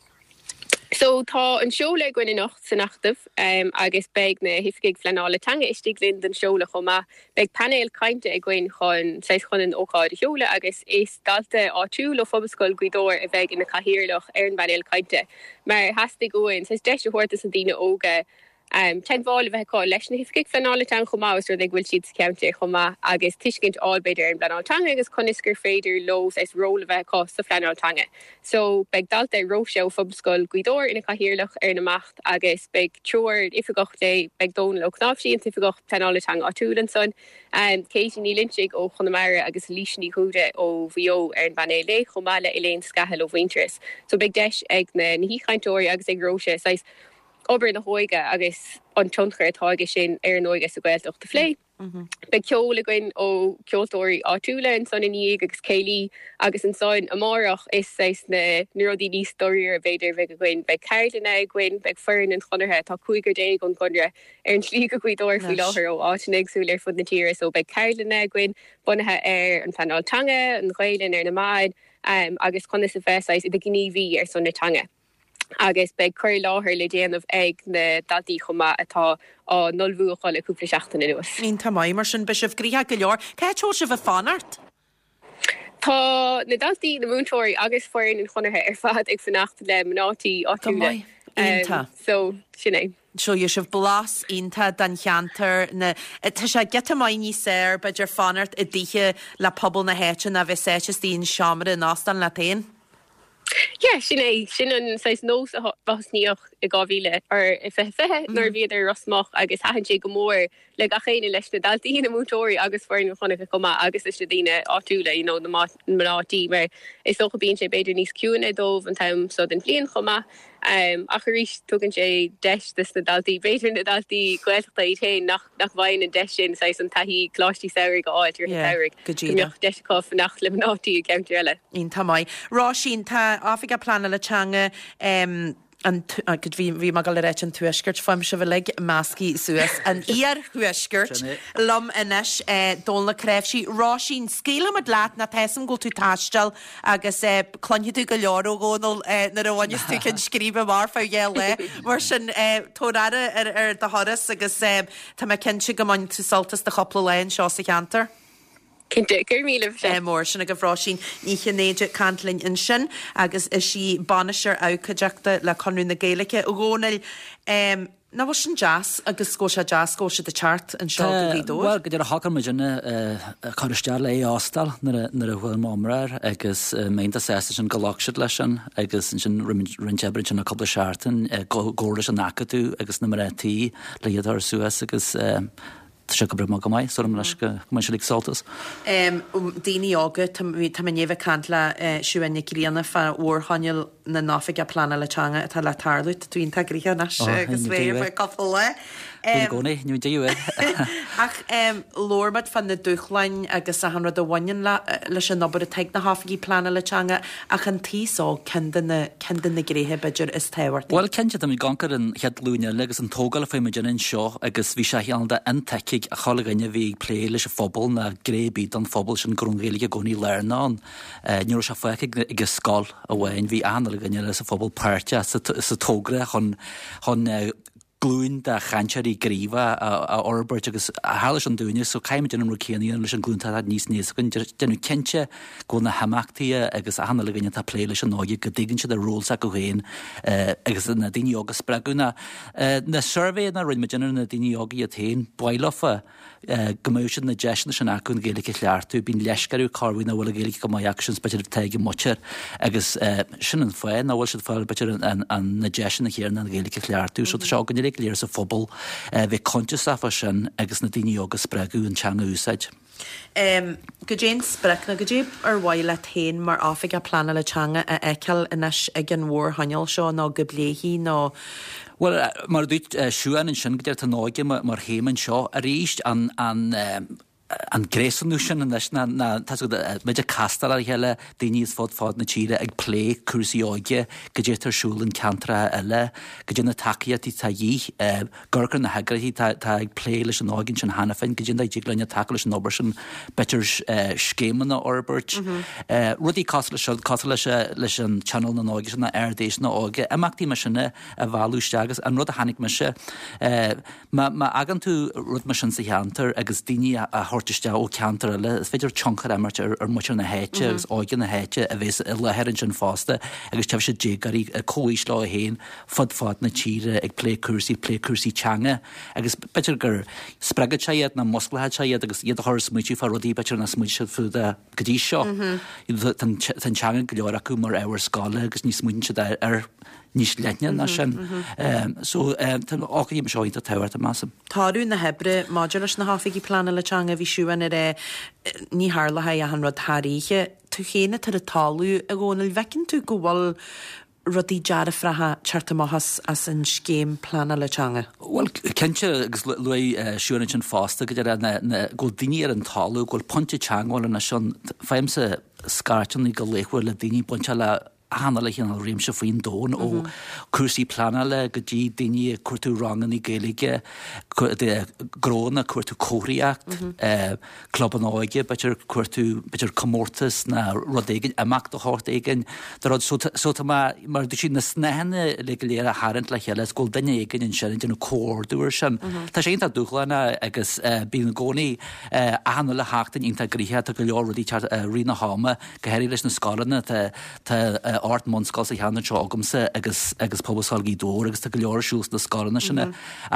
So tá an seola gine nacht san nachtamh um, agus beag na hifigig flanála tanga istí glyn den seola chuma beag panel kainte ag gin chun seis chun an óáid a seola agus is dalta áú lo fobascoil guidóir a bheith in na cahirirlach ar an panel kainte. Mar hastig goin seis deis hortas an dína óga Um, ten bháil bheith cá leis na hifigig flanála tanga chumá gus ru ag bhfuil siad ceantar chumá agus tuiscint ábeidir an flanálatanga agus conisgur féidir lós is róla bheith cá sa flanálatanga. So beag dalta róise ó fobascoil guidóir ina cahirirlach ar na macht agus beag troir ifigocht é beag dóna le cnáfsí an ifigocht flanálatanga átúlan son um, céisi ní linsigh ó chunamara agus lísní chuúde ó bhío ar an banné le chumá le iléon scahel ó bhainteras. So beag deis ag na híchaintóir agus ag róise sais ober na hoige agus an tionchar atáige sin ar an óige sa gweiltocht de flé. Mm-hmm. Be ceola gin ó ceoltóirí átúla an son iníag agus célí agus an son amárach is seis na neurodí ní stoir a beidir bheith a gin be cairlena gin be fearn an chonarthe tá chuigur dé gon conre ar an slí go chuidóir fao láthir ó áitinagsú ar fud na tíre so be cairlena gin bunathe ar an flanálatanga an ghailinn ar na maid um, agus chuna sa bheitsáis i d gníomhí ar son natanga. Agus beag chuir láthir le déanamh ag na daltaí chumá atá á nolbhuaáil le cúpla seachtainna nuas. Ín tá mai mar sin bisibh gríthe go leor, cé teol se bheith fanart? Tá na daltaí na múntóirí agus foiinn an chunarthe ar fad ag fannacht le mnátí áúla. Ínta. So sinné. Seo je sibh blas ínta den cheantar na tá sé get mai ní séir beidir fanart i ddíthe le pobl na héite na bheith séitis tíon seaamara in nástan le tain. Yeah, sinné sin an seis nós a bhasníoch i gáhíle ar i fe fethe nar bhíidir rosmach agus hahann sé go mór le a chéine leis na daltaí na mútóirí agus foiinn chuna chumá agus is dtíine áúla you know, na mátí mar is socha bíonn sé beidir níos ciúna dómh an tam so den blion chumá um, a chuéis tugann sé deis na daltaí beidir na daltaí gweilachta í té nach nach bhain an deis sin seis an taihí chlátí saoir go áid ar saoir gomiocht deisá nach le mnátí a ceantar eile. Ín tá mai. Rá sin tá áfika plana le teanga um, an gyd fi, fi mag gael yr eich yn thuesgurt ffam syfylig masgi Suez an iar thuesgurt lom ynish eh, dol na cref si rá sin sgéil am adlat na tesam gol tu tastal agus eh, clonhidw galior o gonol eh, na rawanis tu cyn sgrif y mar ffaw iel le mar sin eh, torara ar, ar da horas agus eh, ta me cyn si gymain tu saltas da chopla le yn sio sy cantar. Cinnte gur míle sé mór sin a go bhrásin ní chinnéide cantlinn in sin agus is si banisir ácadeachta le conú na Gaeilge ó ggónail um, na bhil sin jazz agus scóise jazz scóise de chart an seo go bhídó. Well, go dtíar a hacan muidirna choristear le é ástal nar a bhfuil mámrar agus ménta sésta sin goláisiid lei sin agus sin rinsebriid sin na coppla seaartain ggóris an acatú agus na marétí le iad ar Suez agus se go bre go mai so me se lig saltas. Daoine ága tá éh cant le siúine líanana fa óhanil na náfik a plana letanga tá le tarlut túin tagrithe na agus bhé capal le. Gona nu dé Ach lórbad fan na duchlein agus a hanrad a bhain leis an nobar a teag na hafií plana letanga ach an tíá cean na gréthe beidir is tehart. Well kenint am gankar an head lúne legus an tógal fé meid in seo agus bhí se heananta an teig a chalaganine bhí plé leis a fphobal na grébí an fphobal sin grungéige goní learnán. Ní se foiig agus sáil a bhhain hí anla ganine leis a fphobal páirte sa tógra chun chun glún de chanseí gríomh a orbert agus hálas an dúine, so caiimi denm rucéíon leis an glúnta níos níos gon denú cente go na haachtaí agus anla ganine tá plé leis an náide go dgann se a rósa go héin agus na daine agus spreúna. Na survé na roiid me denú na daine ágaí a tain bailefa gomóisiid na deisna sin aún géalacha leartú, bín leiscarú carhúin na bhfuil géalacha go maiachsin beidir teige muir agus sin an foiin na bhfuil si fáil beidir an na deisna chéar na géalacha leartú, so se gan léir sa fphobal bheith conte safa sin agus na daine agus spreú an teanga úsáid. Go dé sprec na go dé ar bhhaile tain mar áfik a plana letanga a eiceil inis ag an mhór haneal seo ná go bléhí ná. Well mar dút siúan an sin godir tá náige mar héman seo a ríist an an an grésanú sin an leis na meidir castal ar heile daoíos fád fád na tíre ag plé cuasaí áige go dé tarsúlan cantra eile go dé na takeíatí tá dhí gurcan na hegraí tá ag plé leis an áginn sin hena féin go dé d lenne take leis an obair sin betir scéman na orbert. Rudí cos leis leis an channel na áige sin na airdééis na áige amachtaí me sinna a bhúiste agus an rud a hanig me se má agan tú rud me sin sa cheantar agus daoine a hortiste ó cantar eile, is féidir chonchar emmart ar mu na héite agus áigen na héite a bhés lehéann sin fásta agus teh sé dégarí a cóís lá a héin fod fád na tíre ag plécursaí plécursaí teanga agus betir gur spregad séiad na mosclathe séiad agus iad thir smuitiú fá rodí betir na smuid fuúda godí seo tan teanga go leor acu mar éhar scála agus ní smuin se ar níos leitne na sin. So tan ágaím seoint a tehart a massam. Táú na hebre máidir leis na hafií plana letanga bhí siúan ar ní hálathe a an rud tharíe tú chéine tar a talú a ggónil vecinn tú go bhil rudí deara fratha chartamachas as an scéim plana letanga. Well kense agus lu siúan sin fásta go go daine ar an talú ghil ponte teangáil na sin féimsa scartan í go léhfuil le daoine ponte le hanna le chéan réimse faoin dón ó cuasaí plana le go dtí daine cuairtú rangan í géalaige gróna cuairtú cóiríocht club an áige beidir cuairtú beidir commórtas na rudéigen amach do háirt éigen so mar dú sin na snéhanna le go léir a háint le chéile ggóil daine éigen in sin denú cóirúir sin. Tá sé onanta dúchlanna agus bí na gcónaí a hanna le hátain ionta gríthe go leor rudí rina háma go heirí leis na scálanna tá art monscáil a cheanna seo agamsa agus agus pobáilí dór agus tá go leor siús na scálanna sinna.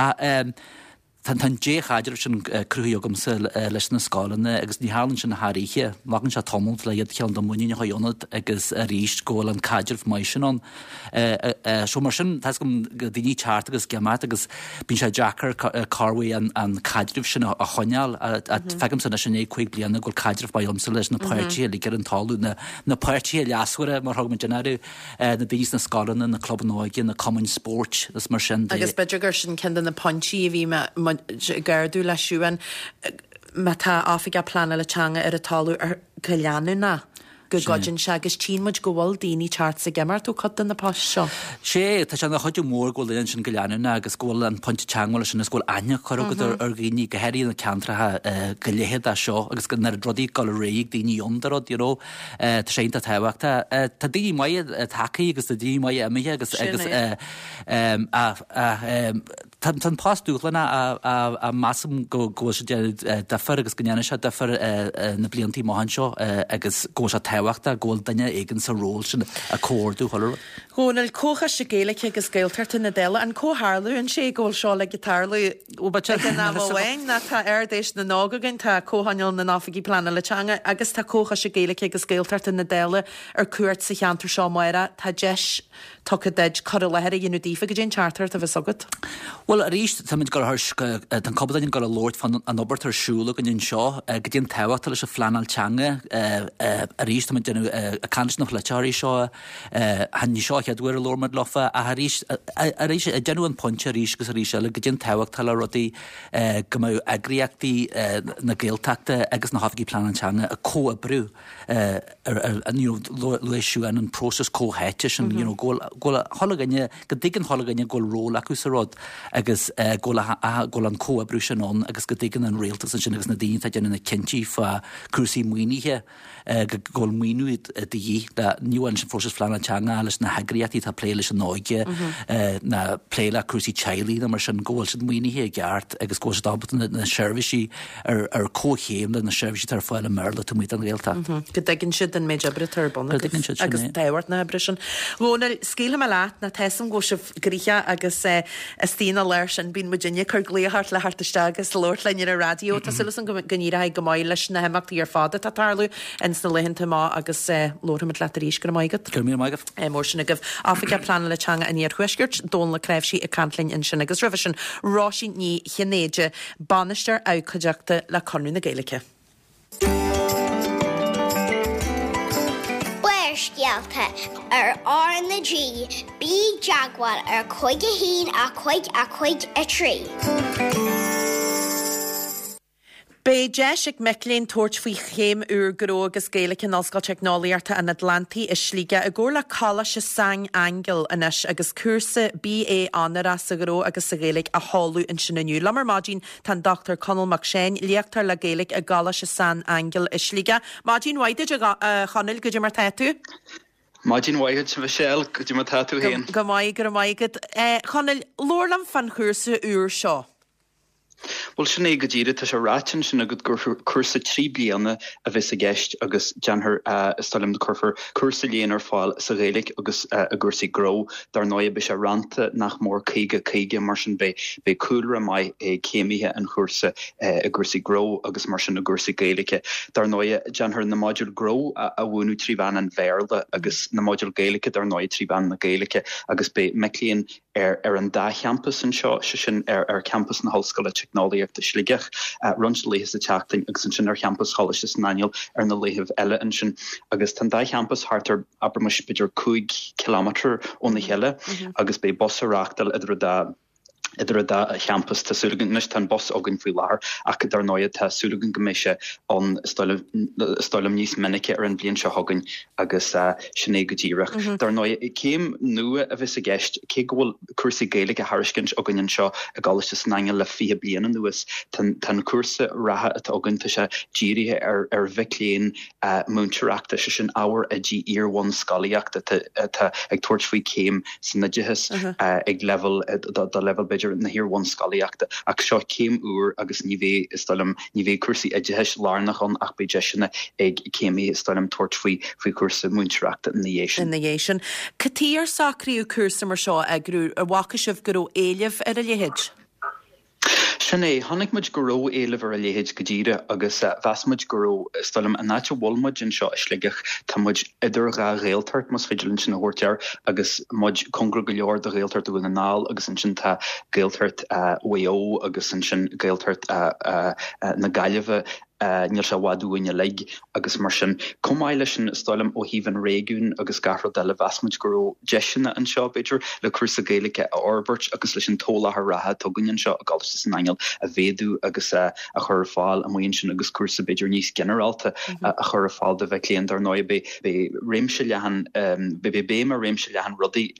Tan tan dé chaidir sin cruúgamsa leis na scálanna agus ní hálann sin na háíe, mágann se tomult le iad chean do muine chaionad agus a ríist ggóil an caidirh mai sin so mar sin gom daoine teart agus gemat agus bín sé Jackar carfu an caidirh sin a choneal a fegam san sin é chuig blianana ghil caidirh bailmsa leis na páirtí lí ar an talú na páirtí leasúire mar thugam genú na daoine na scálanna na club náige na common sport is mar sin. Agus beidir sin cin na pontí a bhí gardú le siúan me tá áfik a plana letanga ar a talú ar go leanú na. Go godin se agus tí muid go bhil daoine teart sa gemar tú cod na pas seo. Sé tá se na chuidir mór go leon sin go leanúna agus ggóil an ponte teangáil sin na scóil aine choragad ar gghine go heirí na ceantrathe go léhead a seo agus go nar rodí gal réig daoine omdarrod díró tá sé a tehaachta. Tá daoine mai takeí agus tá daoine mai amithe agus agus tan pásúchlanna a massam go go defar agus gnéine se defar na blianttí máhan seo agus go se tehaachta ggóil daine éigen sa ról sin a cóirú choir. Hónal cócha se géalacha agus gailtarta na déile an cóthlarú an sé ggóil seo le gitarlaú bhhain na tá airdééis na nágagan tá cóhaneil na náfaí plana le teanga agus tá cócha se géalacha agus gailtarta na déile ar cuairt sa cheantar seo maira tá deis tucha deid chu leheir dionú dífa go dén chartar a bheits agad. Well a ríist táid go an cobbadainn go Lord fan an obair tarsúla go dtíon seo go dtíon tehacht lei se flanal teanga a ríist déanú a can nach le teirí seo han ní seo dúir a lormad lofa a ríis a rééis a genú an ponte ríis gus a rí se le go dtíon tehacht tal rodí go mó agriíachtaí na ggéalteachta agus na hafgaí plan teanga a có a brú leisú an an próses cóhéite sin ggóla holaganne go dtígan holaganne ggóil róla acu sa rod agus ggóla an có a brú sinón agus go dtígan an réaltas an sin agus na daon tá déanana cintí fa crusaí muoinithe go ggóil muoinúid a dí de níúan sin próses flána teanga leis na hagriíachtaí tá pléile sin náige na pléile crusaí Chalí mar sin ggóil sin muoinithe geart agus ggó dábata na serviceí ar cóchéim na serviceí tar fáil a merla tú muid an réalta. Go daginn siad an méid abre turbon agus déhhart na hebre sin. Bhna scéile me leat na team go sih gríthe agus tína leir sin bín Virginia chur gléohart le hartiste agus Lord lein ar a radio Tá sulas an gníra go maiid leis na heachtaí ar fáda tá tarlú ins na lehinnta má agus lóhamid le ríis go maigad. Gu mí maigad? Mór sin agah Africa plan le teanga a níor chuisgurt dón le creibhsí a canlainn in sin agus rivision rásí ní chinnéide banisteir áchadeachta le conú na Gaeilge. Scialta ar ar na G bí jaguar ar chuige hín a chuig a chuig a trí. Bé deisiigh melíonn tuairt faoi chéim úr goró agus Gaeilge Nolscoil Technoliarta an Atlantaí is slíige a ggóir le chala se sang angel inis agus cuasa B A anara sa goró agus sa Gaeilge a háú in sin nniu. Lamar Mádín tan Doctor Conal McShane líachtar le Gaeilge a gala se sang angel is slíige. Mádín waide a chanil go dtí mar teú? Mádín waide se bhsell go dtí mar teú héin. Go maiid gur maigad. Chanil lórlam fan chuasa úr seo. Well sin é go ddíire tá se rátin sin a go cursa trí bliana a bheits a gceist agus deanthar stalim de curfar cursa léanaar fáil sa Gaeilge agus a gursaí gró dar náide be se ranta nach mór céige céige mar sin be be coolra mai é céimithe an chursa a gursaí gró agus mar sin a gursaí Gaeilge dar náide deanthar na module gró a bhúnú tríban an bhéirla agus na module Gaeilge dar náide tríban na Gaeilge agus be melíonn ar ar an dá campus an seo sin ar ar campus na Hallscoile Technoliacht de Sligach runs léhis a teachtain agus an sin ar campus Hollis is Naniel ar na léhih eile an sin agus tan dá campus hartar aber mu beidir cúig kilometr ón na heile agus be bosarachtal idir da idir da a campus tá súlagan nis tan bos agan faoi láthair ach dar náide tá súlagan gomise an stoilm níos minice ar an blion se hagan agus sinné go ddíireach. Dar náide i céim nua a bheits a gceist cé gohfuil cuasaí Gaeilge a hariscint agan seo a gáiste sananga le fi bliana nuas tan cuasa ratha atá aganta se ddíirithe ar ar bhicléon múnteachta se sin áhar a dí íorhain scalaíachta tá ag tuairt faoi céim san na dtithis ag level dá level beidir na hiorhain scalaíachta ach seo céim úr agus ní bhéh istáilm ní bhéh cuasaí a dtithis lárnach an ach beidir sinna ag céimi istáilm tuairt faoi faoi cuasa múnteachta in na dhééis in na dhééis sin. Catíar sacríú cuasa mar seo agrú a bhacha sibh go éileh ar a léhéid. Sinné hannig muid goró éileh ar a léhéid go ddíire agus bheasmuid goró stoilm a náte bhfuilmuid in seo isligach tá muid idir ga réaltart mas fidilinn sin na hórtear agus muid congra go leor de réaltart a bhfuil ná agus an sin tá géaltart ó agus an sin géaltart na gaiileh níl se bhádúine le agus mar sin comáile sin stoilm ó híhann réún agus gafra deile bheasmuid goró deisina an seo beidir le cuasa Gaeilge a Orbert agus leis an tólathe ratha tugann seo a gáiste san angel a bhéadú agus a chur fáil a muon sin agus cuasa beidir níos generalta a chur fáil de bheith léon dar náid be réimse lehan be be bé mar réimse lehan rudaí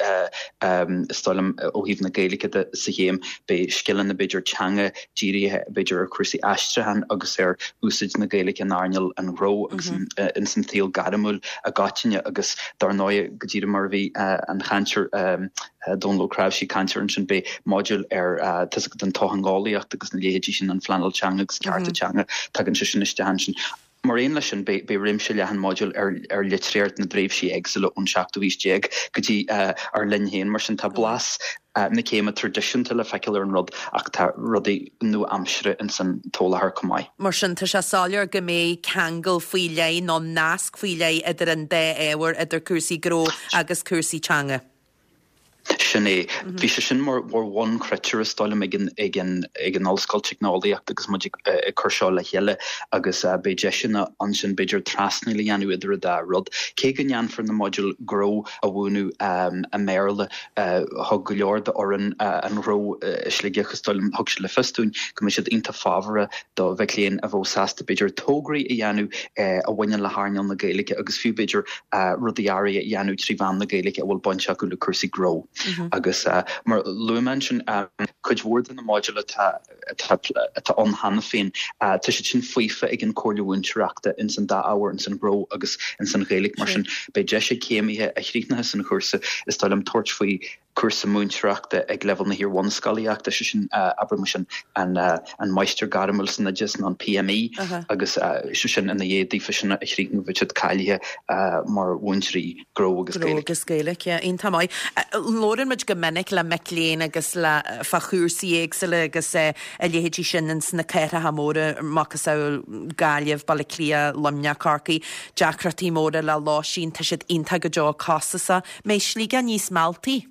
stoilm ó híhann na Gaeilge sa héim be skillan na beidir teanga ddíirithe beidir ar cuasaí aistrahan agus ar úsid na Gaeilge an airneal an ró agus in san tíal garamúil a gáitiine agus dar náide go dtíre mar bhí an chaintir don lo creibhsí cantir an sin be module ar tusa an tóhangáíocht agus na léhéidí sin an flanal teanga agus cearta teanga tugann se sin iste han sin mar éon lei sin be réimse lehan module ar ar litréirt na dréibh sí agsile ón seachú víos déag gotí ar linhéin mar sin tá blas na céime tradition til le feiciir an rud ach tá rudaí nu amsre in san tólathar cumáid. Mar sin tá se sáir go mé cheangal faoi lé nó nasc faoi lé idir an dé éhar idir cuasaí gró agus cuasaí teanga. Sinné hí se sin mar war one creature stoile gin gin gin allscoil technoliaach agus mu chuseá le heile agus beide sinna an sin beidir trasna le anú idir a da rud. Cé gan for na module gro a bhúnú a méle thug go leor de oran an ro sligéchastal thug se le festún go mis inta fávara do bheitléon a bhósásta beidir tógraí i dhéanú a bhaine le háneal na Gaeilge agus fiú beidir rudiari a dhéanú trí bhan na Gaeilge a bhfuil bonseach go le cursaí gro. Mm-hmm. Agus uh, mar lu mention um, could word in the module ta ta on han féin uh, tu sin fuifa ag an choúintachta in san da hour in san gro agus in san Gaelic mar sin bei je céimithe a chrína san chusa is tal am torch faoi cursa múntraachta ag level na hir one scaliaachta sin abermission an an meister Garamilson na just an P M E uh-huh. agus sin in na édí sin a chrína bit caiile mar wúntrí gro agus agus Gaelic ja in tamai Lauren much gomininic le meléin agus le fachúsaí éagsile agus a léhétí sin in sna ceire hamóra macasá gáileh baillia lomne carcaí Jackratí móra le láisín tá siad inta go deá casasa mé slíga níos maltaí.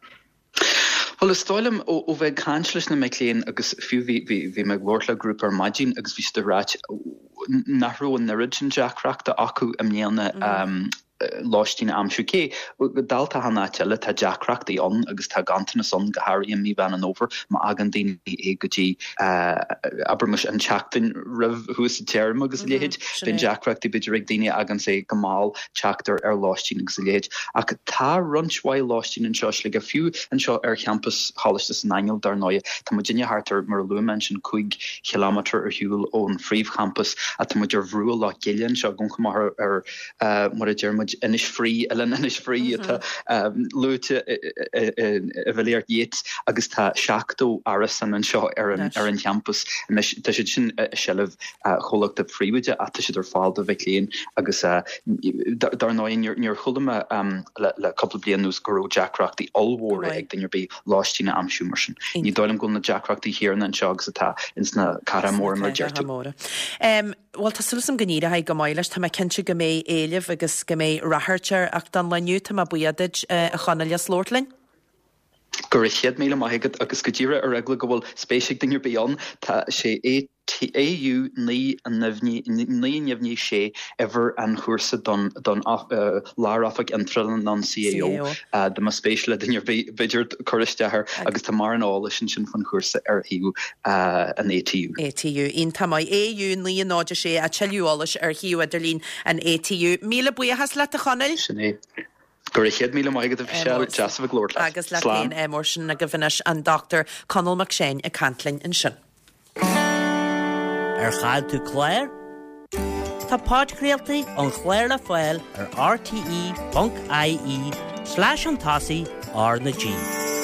Well is stoilm ó ó bheith canslis na meléin agus fiú bhí me glórla grúp ar maidín agus bhí starráit nachrú an naridjin Jackrachta acu am néalna um, láistína amsúké dalta hanna teile tá Jackrachta an agus tá gantainna son go Harry mí ban an over má agan daoine é gotí aber mus an teachtain rih thuas term agus léhéid den Jackrachta beidir ag daoine agan sé gomáil teachtar ar láistín agus léhéid ach tá runshhail láistín an seo le go fiú an seo ar campus Hollistas an Angel dar náide tá Virginia Harter mar lumen sin chuig kilometr ar hiúil ón Fríomh campus a tá muidir bhrúil lá gillian seo gon mar ar mar a German inis frí ellen inis frí tá lute a bhléir héit agus tá seachtó aras an an seo ar an ar an campus tá si sin sellh cholach de fríide a tá siidir fáil a bheith léon agus dar náin níor chulama le couple blianús goró Jackrachtaí allhór ag den be láistína amsúmar sin. Ní dóilm go na Jackrachtaí hir an segus atá ins na cara mór mar deirtu. Well tá sulasam gníide ha go mailes tá cinse go mé éileh agus go mé rathirtear ach dan leniu tá buiadiid a chanaile slórtlein. Gur chéad míle maigad agus go ddíire ar regla go bhfuil spéisiigh dinir beán tá sé é éú ní an níomhní sé ever an chuirsa don don láráfach an trillan an C A O de ma spéisiile dinir beidir choristeair agus tá mar an ála sin sin fan chuirsa ar hiú an A T U. A T U on tá mai éú ní an náide sé a teúálas ar hiú idirlín an A T U. Míle buíchas le a chanail? Sinné. Gur chéad míle maigad a bhí jazz a glór. Agus le céin émór sin a go bhinis an Doctor Conal McShane a Cantlainn in sin. Ar chail tú chléir? Tá páidcréaltaí an chléir le fáil ar R T E dot I E slash an tasaí ar na G.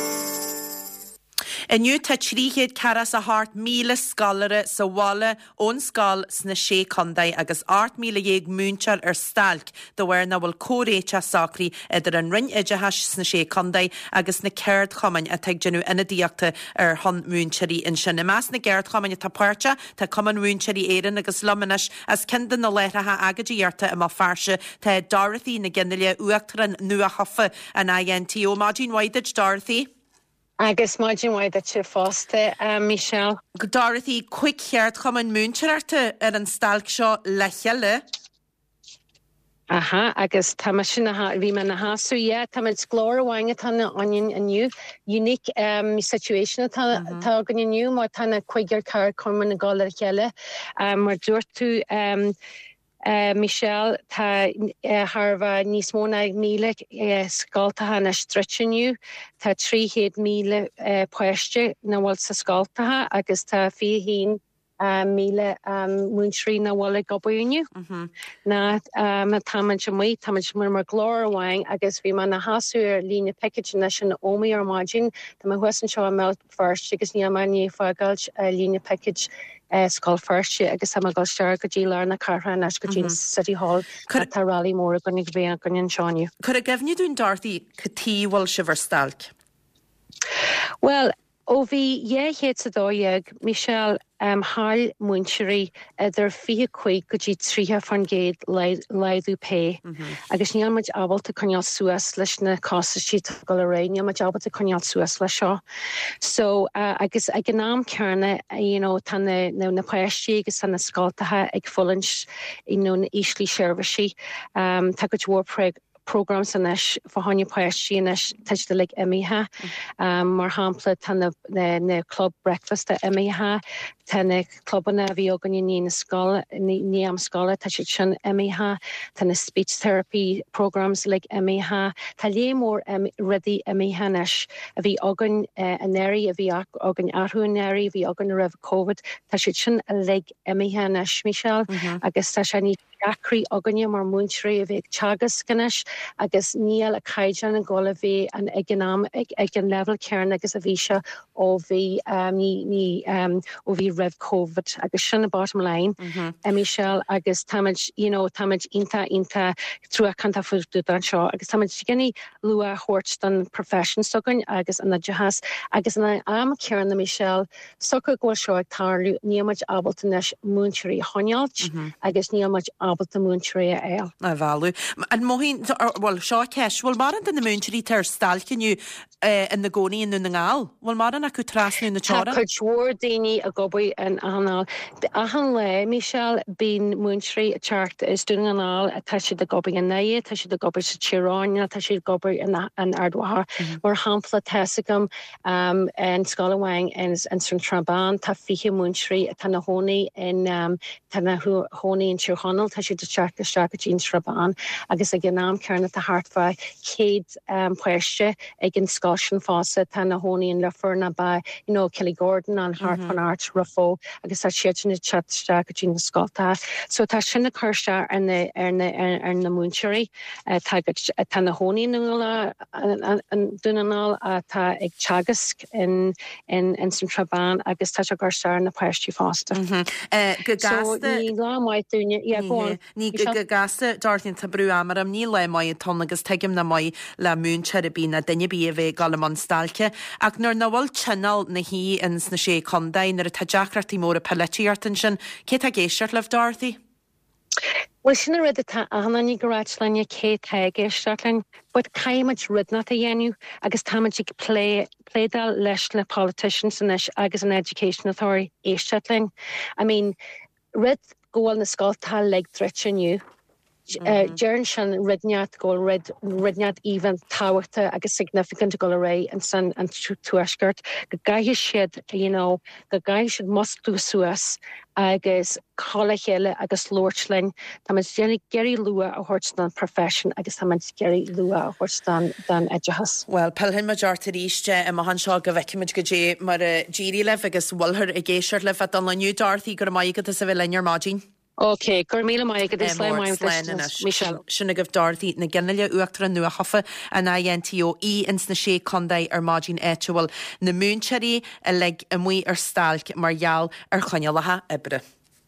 Iniu tá tríchéad caras a hart míle scalare sa bhile ón scal sna sé condaid agus art míle dhéag múntear ar stalc do bhhair na bhfuil córéite sacrí idir an rin idehas sna sé condaid agus na ceird chomain a teag genú ina díachta ar hon múntearí in sin. Na meas na ceird chomain tá páirte tá cuman múntearí éan agus lomanis as cindan na léirethe agadíarta a má farse tá Dorothy na giniile uachtaran nua hafa an I N T O Máidín Waidid Dorothy. Agus maidin waid at se fásta Michelle. Go Dorothy quick cheart chuman múntearta ar an stalc seo le cheile. Aha, agus tá sin bhí me na hasú é tá mid glór bhainge tána onion aniu unique um, situation tá tá gan aniu má tána chuigear car chuman na gála cheile mar dúirtú um, Uh, Michelle tá uh, harfa níos móna míle uh, scaltatha na stretchiniu tá tríchéad míle uh, poiste na bhil sa scaltatha agus tá fihín uh, míle um, múntrí na bhil gobuiniu mm-hmm. na um, táman sem mí táman sem mar glór bhaing agus bhí man na hasú ar líne package na sin ómí ar margin tá ma huasan seo a melt first agus ní am ní fágáil uh, líne package Skull First agus sam go steir go dílar na carha na go Jean City Hall tá rally mór go nig bhé go an seániu. Chur a gefniú dún Dorothy catíhil si bhar stalc? Well, ó bhí dhéhéad sa dóiag Michelle um, hall muintirí idir fiche chuig go dtí tríthe fan géad leidú pe. Agus níl muid ábalta coneal suas leis na costasí go le ré, níl muid ábalta coneal suas le seo. So uh, agus ag an náam cearna, you know, tan na, na, na paistí agus san na scaltathe ag fullins you know, na íslí seirbhísí um, tá go dúr programs an is fahanne paistí an is teiste le imithe um, mar hampla tan na, na, na club breakfast a imithe tan na clubbanna bhí agan ní na scala ní am scala tá si sin imithe tan na speech therapy programs le imithe tá lé mór um, rudí imithe is a bhí agan uh, an éirí a bhí agan arthú an éirí bhí agan a raibh COVID tá si sin a le imithe is Michelle mm-hmm. agus tá sé ní Gacrí aganne mar muintrí a bheith teagas ganis agus níl a caiidean an gola bhí an ag an ag an level cearn agus a bhí se ó bhí um, ní, ní um, ó bhí raibh COVID agus sin na bottom line mm-hmm. a Michelle agus tamid you know, tamid inta inta trú a canta fuú an seo agus tamid ginní lua hort don profession sogan agus an na jahas agus an am cearn na Michelle socha go seo ag tarlú níamaid abaltanis muintrí honealt mm-hmm. agus níamaid Abalt the Moontree ale. Na valú. An mohín, well, seo ceis, well mar an na Moontree tar stalciniu uh, in na gcónaí in na ngáil? Well mar an acu trasnú na teara? Tá chuid mhór daoine a gobaí an anál. Ahan le, Michelle, bín Moontree a teart is dún an anál, tá si de gobaí an naie, tá si de gobaí sa tíráine, tá si de gobaí an ardwahar. Mar hampla tesagam um, an Scalawaing and an San Traban, tá fiche Moontree, tá na hónaí in um, tá na hónaí in Tíorchonal, tá si de teart a straach a Jean Traban, agus ag an náam cearna a hartfa céad um, puiste ag an Scottian fása tá na hónaí in Leferna ba, you know, Kelly Gordon an Hart mm-hmm. van Art Ruffo, agus tá siad na chat straach a Jean Scotta. So tá sin na chuirste ar na, ar na, ar na Moontree, uh, tá, tá na hónaí nula an dunanál a tá ag teagask in, in, in San Traban, agus tá se chuirste ar na puiste fásta. Mm-hmm. uh, go so ní lá maiid dúine, yeah, go on. Ní go gasta Dorothy tá brú amaram ní le mai ton agus teigim na mai le mún cherubí na dunne bí a bheith galamon stalce ach nar nawal channel na hí ins na sé condain ar a tajakratí mór a pelletiartan sin cé tá géisiart leh Dorothy? Well, sin a rud atá anna ní goráit lenne cé teigéisteartlein, bud caiimiid rudna a dhéanú agus táid ag play plédal leis na politicians in agus an education authority éisteartlein. I mean, rid goal na scoiltá le dreitiniu. Jearn sin ridneat go rid ridneat even táhachta agus significant go ré an san an tuaisgurt go gaihi siad you know go gaihi siad moscú suas agus chola chéile agus lortlein tá man dénig geirí lua a hortstan profession agus tá man geirí lua a hortstan dan edjahas. Well, pelhin majorta ríiste a mahan seo go bheicimiid go dé mar a jírí leh agus bhilthir a géisiir leh at an leniu Dorothy gur maigad a sa bheith lein mágin. Okay, gur míle mai go is le mai Michelle. Sinna goh Dorothy na gannile uachtar an nua hafa an I N T O í ins na sé condaid ar mágin étuil na múnseí a le a muí ar stalc mar jaall ar chonealatha ibre.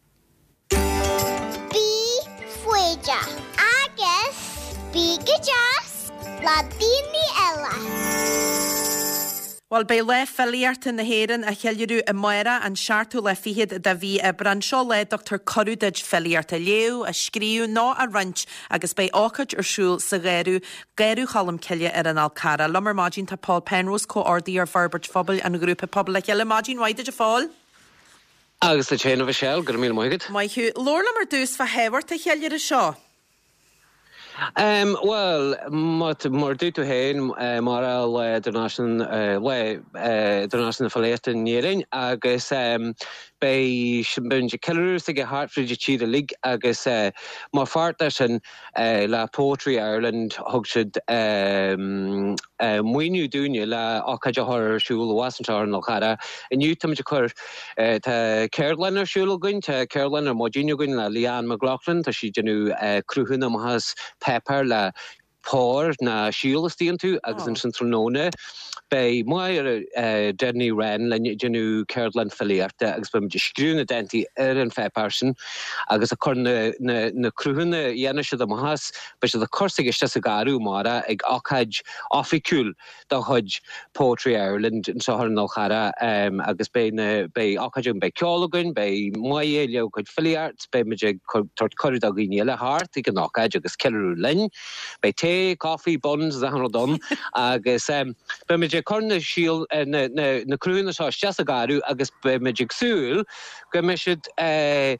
Bí fuide agus bí go deas le daoine eile. Well, bei le feliart in na héan a cheilú a maira an seaartú le fihiad da bhí a branseo le Doctor Corúdeid feliart a léú a scríú ná a rant agus bei ácaid arsúl sa géirú géirú chalam ceile ar an alcara. Lomar mágin tá Paul Penrose co-ordaí ar Verbert Fobal an grúpa pobl a cheile mágin waide a fáil? Agus le chéanamh seall gur míle maigad. Maithú, lorla mar dús fa hebhart a cheile a seo? Um, well, mat mar dútu héin uh, mar le international uh, le uh, international falléta nírin agus um, bei bunje killers ige Hartford chi the league agus uh, mar farta sin uh, la Poetry Ireland hogshid um uh, muinu dunya la akaja horror shul wasn't ar no cara and you tam chur uh, ta Carolina shul gun ta Carolina Mojino gun la Leanne McLaughlin ta she genu uh, cruhuna has pepper la pór na sílastíon tú agus an sin tróna. Bei mai ar uh, Denny Wren le genú Caroline Filiarte agus bum de scrúna denti ar an fepásin agus a chun na, na, na cruúna dhéana se am has be se a corsaige te a garú mara ag achaid officúil dá chuid Poetry Ireland in sohar nó chara um, agus bei na bei achaidún bei ceolagan bei mai leo chuid Filiart bei me tart choid a gíile hart ag an achaid agus ceú lin bei té, coffee, buns a han dom agus um, be me corna síl na na na cruúna sá just a garú agus be magic súl go me should eh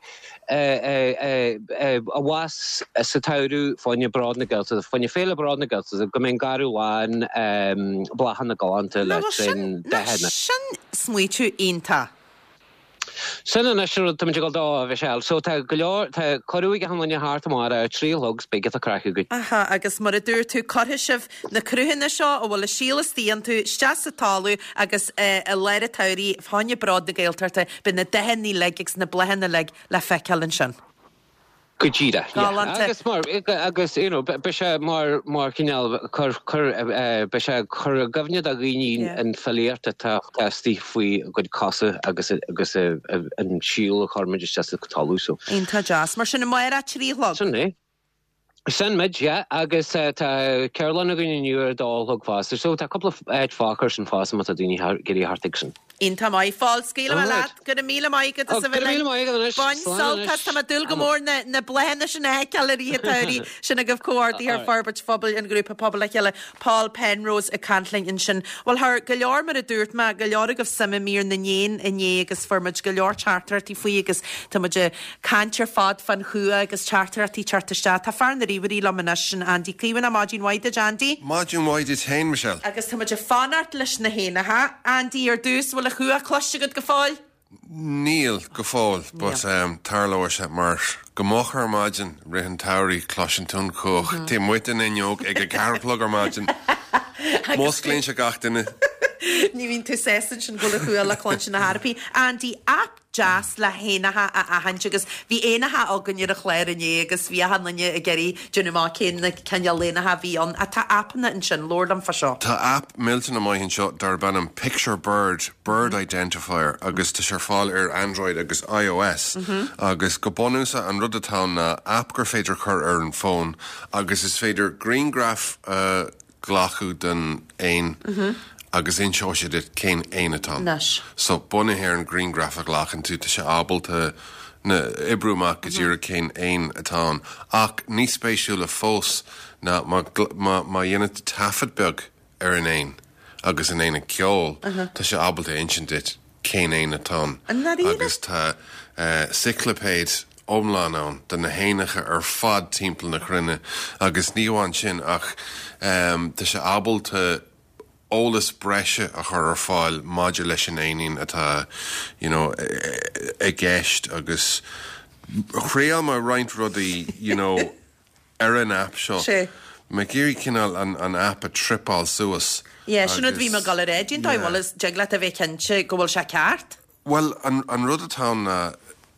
eh eh a was sa taú fáinne brad na geld fáinne féle brad na geld go men garúháin um blahan na galanta le sin de henna sin smuitiú inta Sinna naisiú tam go dá bheit seil, so tá go leor tá choúige hamanne háart mar a trí hogs be a crachu go. Aha, agus mar a dúr tú corthaisih na cruúhanna seo ó bhfuil a sílas tíon tú steas a talú agus a leire tairí fáinne brad na géaltarta be na dehenní legigs na blehanna leg le fecallan sin. Gojida. Agus mar agus you know be se mar mar cinál cur cur be se cur govne a gíní an falierte tá testí faoi go casa agus agus an síl chorma just a talúso. Inta jazz mar sinna mai a trílog. Sunné. Sen mid, yeah, agus uh, tá Caroline a gine nuúr dálthg fásta, so tá couple of ed fácars an fásta mat a dúine geirí hartigsin. Inta mai fáil scíle me leat, go a míle maigad a sa bhile. Bain soltas tá dul go mór na, na blehanna sin ecalarí a tairí sinna goh cóirdaí ar farbert fphobal an grúpa pobl a cheile Paul Penrose a cantling in sin. Well, haar go leor mar a dúirt me go leor a goh sama mír na néin a né agus formid go leor charter tí faoi agus tá muid cantir fad fan chua agus charter a tí chartersta. Tá fear na ríomhí laminesin Andy Clewan a Máidín White Andy. Máidín White is hain, Michelle. Agus tá muid fanart leis na héna ha. Andy ar dús bhfuil a chua cloiste go go fáil? Níl go fáil, but um, tarlóir se mar gomachar máidin rihan taurí cloisintún coch. Tí muitin in jog ag a carplug ar máidin. Mós glín se gach duine. Ní vín tú sesan sin go le chua le cloin na harpi. Andy ap jazz le hénatha a ahanse agus bhí éanatha agan ar a chléir inné agus bhí a hanne a geirí dúna má cén na ceal lénatha bhí an a tá apna in sin Lord an fa seo. Tá app Milton am maithín seo dar ban an Picture Bird, Bird Identifier agus tá sé fáil ar Android agus iOS agus go bonúsa an rudatá na app gur féidir chur ar an fón agus is féidir Green Graph uh, glachu den ein agus in seo sé dit cén éanatá. Nes. So bunna héir an Green Graph a glachan tú tá sé ábalta na ibrúmach go dtíra cén ein atá. Ach ní spéisiú le fós na má dhéanana tafad beg ar an ein agus an éana ceol tá sé ábalta insin dit cén ein atá. Agus tá uh, cyclopéid omláin ann den na héanacha ar fad timppla na chruine agus níomhain sin ach um, tá sé ábalta ólas breise a chur ar fáil maidir leis an éonín atá you know, a gceist agus chréal mar roint rudaí you know, ar an app seo. Me géirí cinál an, an app a tripáil suas. Yeah, sinad bhí me gal a réidín tá bhil is deagla a bheith cinse go bhfuil se ceart? Well, an, an rudatá na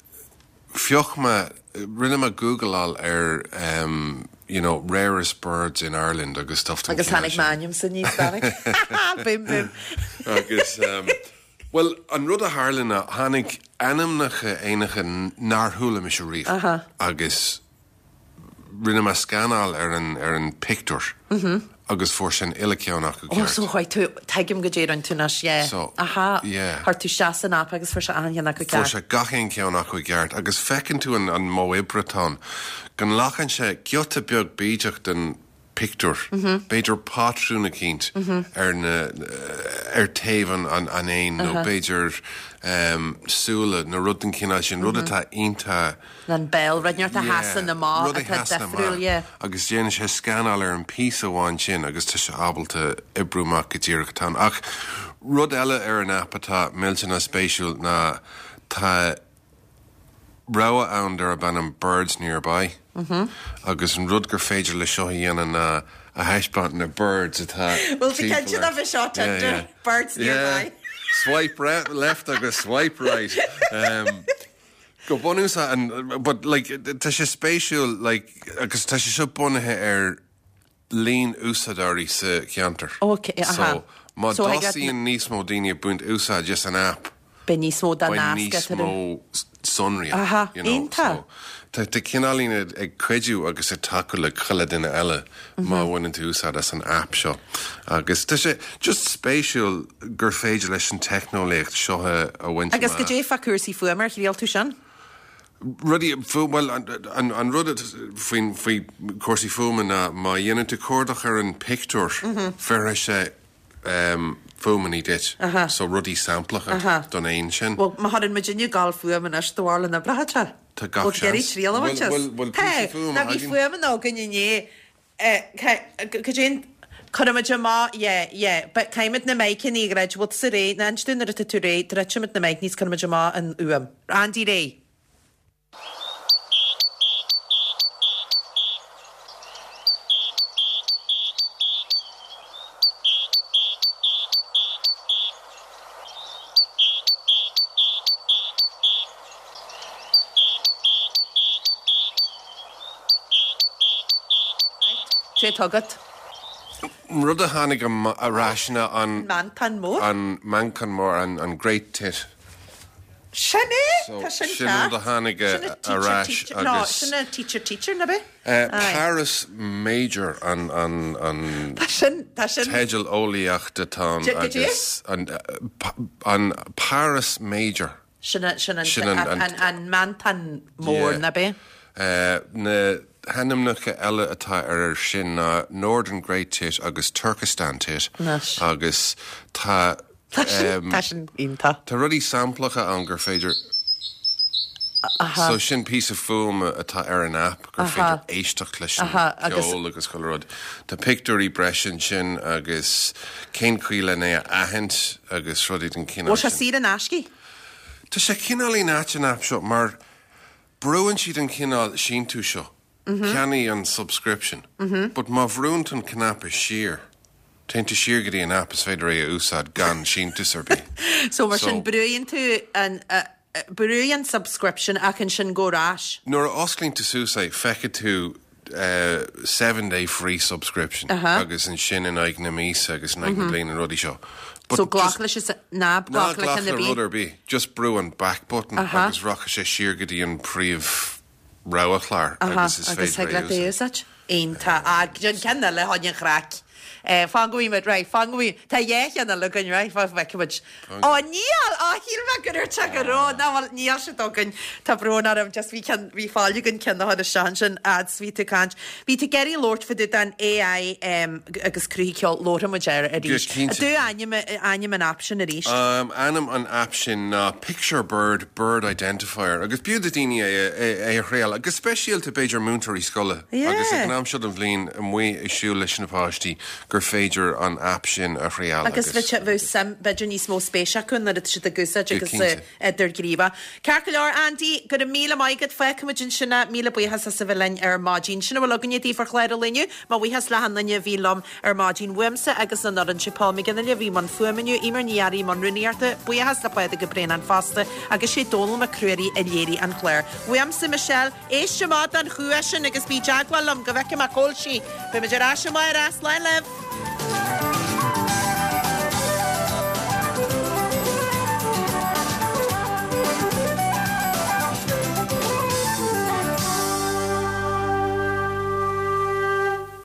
fioch me rinne me Googleáil ar um, you know, rarest birds in Ireland agus stuff. Agus hannig manium sa níos bannig. Bim, bim. Agus, um, well, an rud a Harlin a hannig animnacha éanacha nárthúla mis a riif. Uh-huh. Agus rinne me scanál ar an, ar an picture. Mm-hmm. Agus fór sin iliciánach go ceart. Oh, so chuid tú teigim go déir an túnas, yeah. So, aha, yeah. Har tú seas an ap agus fór se ahananach go ceart. Fór se gachéin ceannach go ceart. Agus fecinn tú an, an mó ibretán. Gan lachan se giota beag beideach den picture. Mm-hmm. Beidir pátrúna cínt mm-hmm. ar na ar taobhan an, an éin uh-huh. nó beidir um, súla na rudan cinál sin mm-hmm. rudatá ionta Nan bell radneart a yeah, hasan na má rud a hasan na má. Yeah. Agus déana sé scanál ar an pís amháin sin agus tá sé ábalta ibrúmach go dtíireachtán. Ach rud eile ar an app atá Milton a spéisiúil na tá rawa ann ar a ban birds nearby. Mm-hmm. Agus an rud gur féidir le seo dhéana na a heispant na birds atá. Well, the kitchen of a shot yeah, yeah. birds nearby. Yeah. Swipe right, left agus swipe right. Um, go bonúsa an but like tá sé spéisiúil like agus tá sé seo bunathe ar líon úsáidirí sa ceantar. Okay, aha. So má So I dásaíon níos mó daine buint úsáid just an app. Be níos mó da Ba nasca. níos mó sonria. Aha, you know, ínta. so Tá tá cinálína ag cuidiú agus é takeú le chuile duine eile má bhaineann tú úsáid as an app seo. Agus tá sé just spéisiúil gur féidir leis an technoléocht seothe a bhaint. Agus go dé fa cuasaí fuamar chiaal tú sin? Rudí well an an, an rud faoin faoi cuasaí fuaman na má dhéanann tú cordach ar an pictúr fear sé um, fumaní dit. Aha. So rudí samplacha Aha. don éon sin. Well, má hadin me dinne gal fuamar ar stóála na brata. Tá gach Well, gerí seans. tríal Well, amachas. well, well, Hey, cuasaí fuama na bhí agin- fuamar ná gnne né. Go dé chuid má, yeah, yeah, but caiimid na méid cin ígraid bhil sa ré, na anstún ar a tú ré, dreisiid na méid níos chuid má an uam. Andy ré. Sé tugad. Rud a hánig a ma- a ráisina an Man tan mór. an mancan mór an an great tit. Sinné? So, Tá sin sin ceart. rud a tháinig a- Sinna a teacher, rás teacher- agus- No, sinna teacher teacher na be? Uh, Aye. Paris Major an an an Tá sin, tá sin. Tegel óíocht atá Dé- dé- dé? agus an uh, pa- an Paris Major. Sinna sin an Sin an- an an- an man tan mór Yeah. na be? Uh, na hanimnacha eile atá ar sin na Northern Great Tit agus Turkestan Tit Nas. agus tá Tá sin, um, tá sin ínta. tá rudí samplacha an gur féidir. Aha. So sin pí of fum atá ar an app gur Aha. féidir éisteach leis Aha, agus- ceol agus choilrod. Tá picúí bresin sin agus cén chuile é a ahent agus rudí den cin. Wa se sí an asci? Tá sé cinálí náit an app seo mar breúann siad an cinál sin tú seo. Ceannaí an subscription. But má bhrúnt an cnap is siar. Tenta siar go dtí an app is féidir é a úsáid gan sin tú sarbí. So mar So- sin brúin tú an brúin subscription ac an sin górás. Nuair a oslín tú súsa fecha tú uh, seven day free subscription Aha. agus an sin in aig na mís agus in aig na blian an rudí seo. But So just- glach leis is náb ná glach leis an na ghlach bí. rudar bí, just brew an back button Aha. agus rocha sé siar go dtí an príomh ráachláir Aha, agus is agus féidir heag é le úsáid. éasach. Einta, a dyn cenna le hodyn chrac. Fan gwy med rai, fan gwy, ta iech yna le gyn rai, fan fe cymwyd. O, nial, o, hir fe gyda'r tag ar o, na, wel, nial sy'n dogen, ta bron ar ym, just fi can, fi ffalio gyn cenna hod y sian sy'n ads fi te cant. Fi te geri lort fydyd dan A I um, agus crwy ciol lort am o ger ar Good, eich. cínte. Dwi anam an option ar eich. Um, anam an app sin na uh, picture bird bird identifier agus biú a daine é é réal agus speisialta Beiidir múntarí scola Yeah. agus ag an am siad an bhlín a mu i siú leis na pátí gur féidir an app sin a réal Agus fe fe sam bedr níos mó spéisia chun na si a gusa agus cínte. idir gríba. Carcalir Andy go a míle maigad fe cumidjin sinna míle buchas a sa bhlein ar mágin sinna bhil agan dí for chléir a linniu, má bhuihas le hanna bhílam ar mágin wimsa agus an an sipá me gan le bhí man fuaminiu imar níarí man runíarta buchas le poid go brein an fasta agus sé dólam a cruirí a léirí an chléir. Wimsa Michelle éiste má an chuasin agus bí jaagwalm go bheice a cóilsí, be me derá sem mai ras lein leh.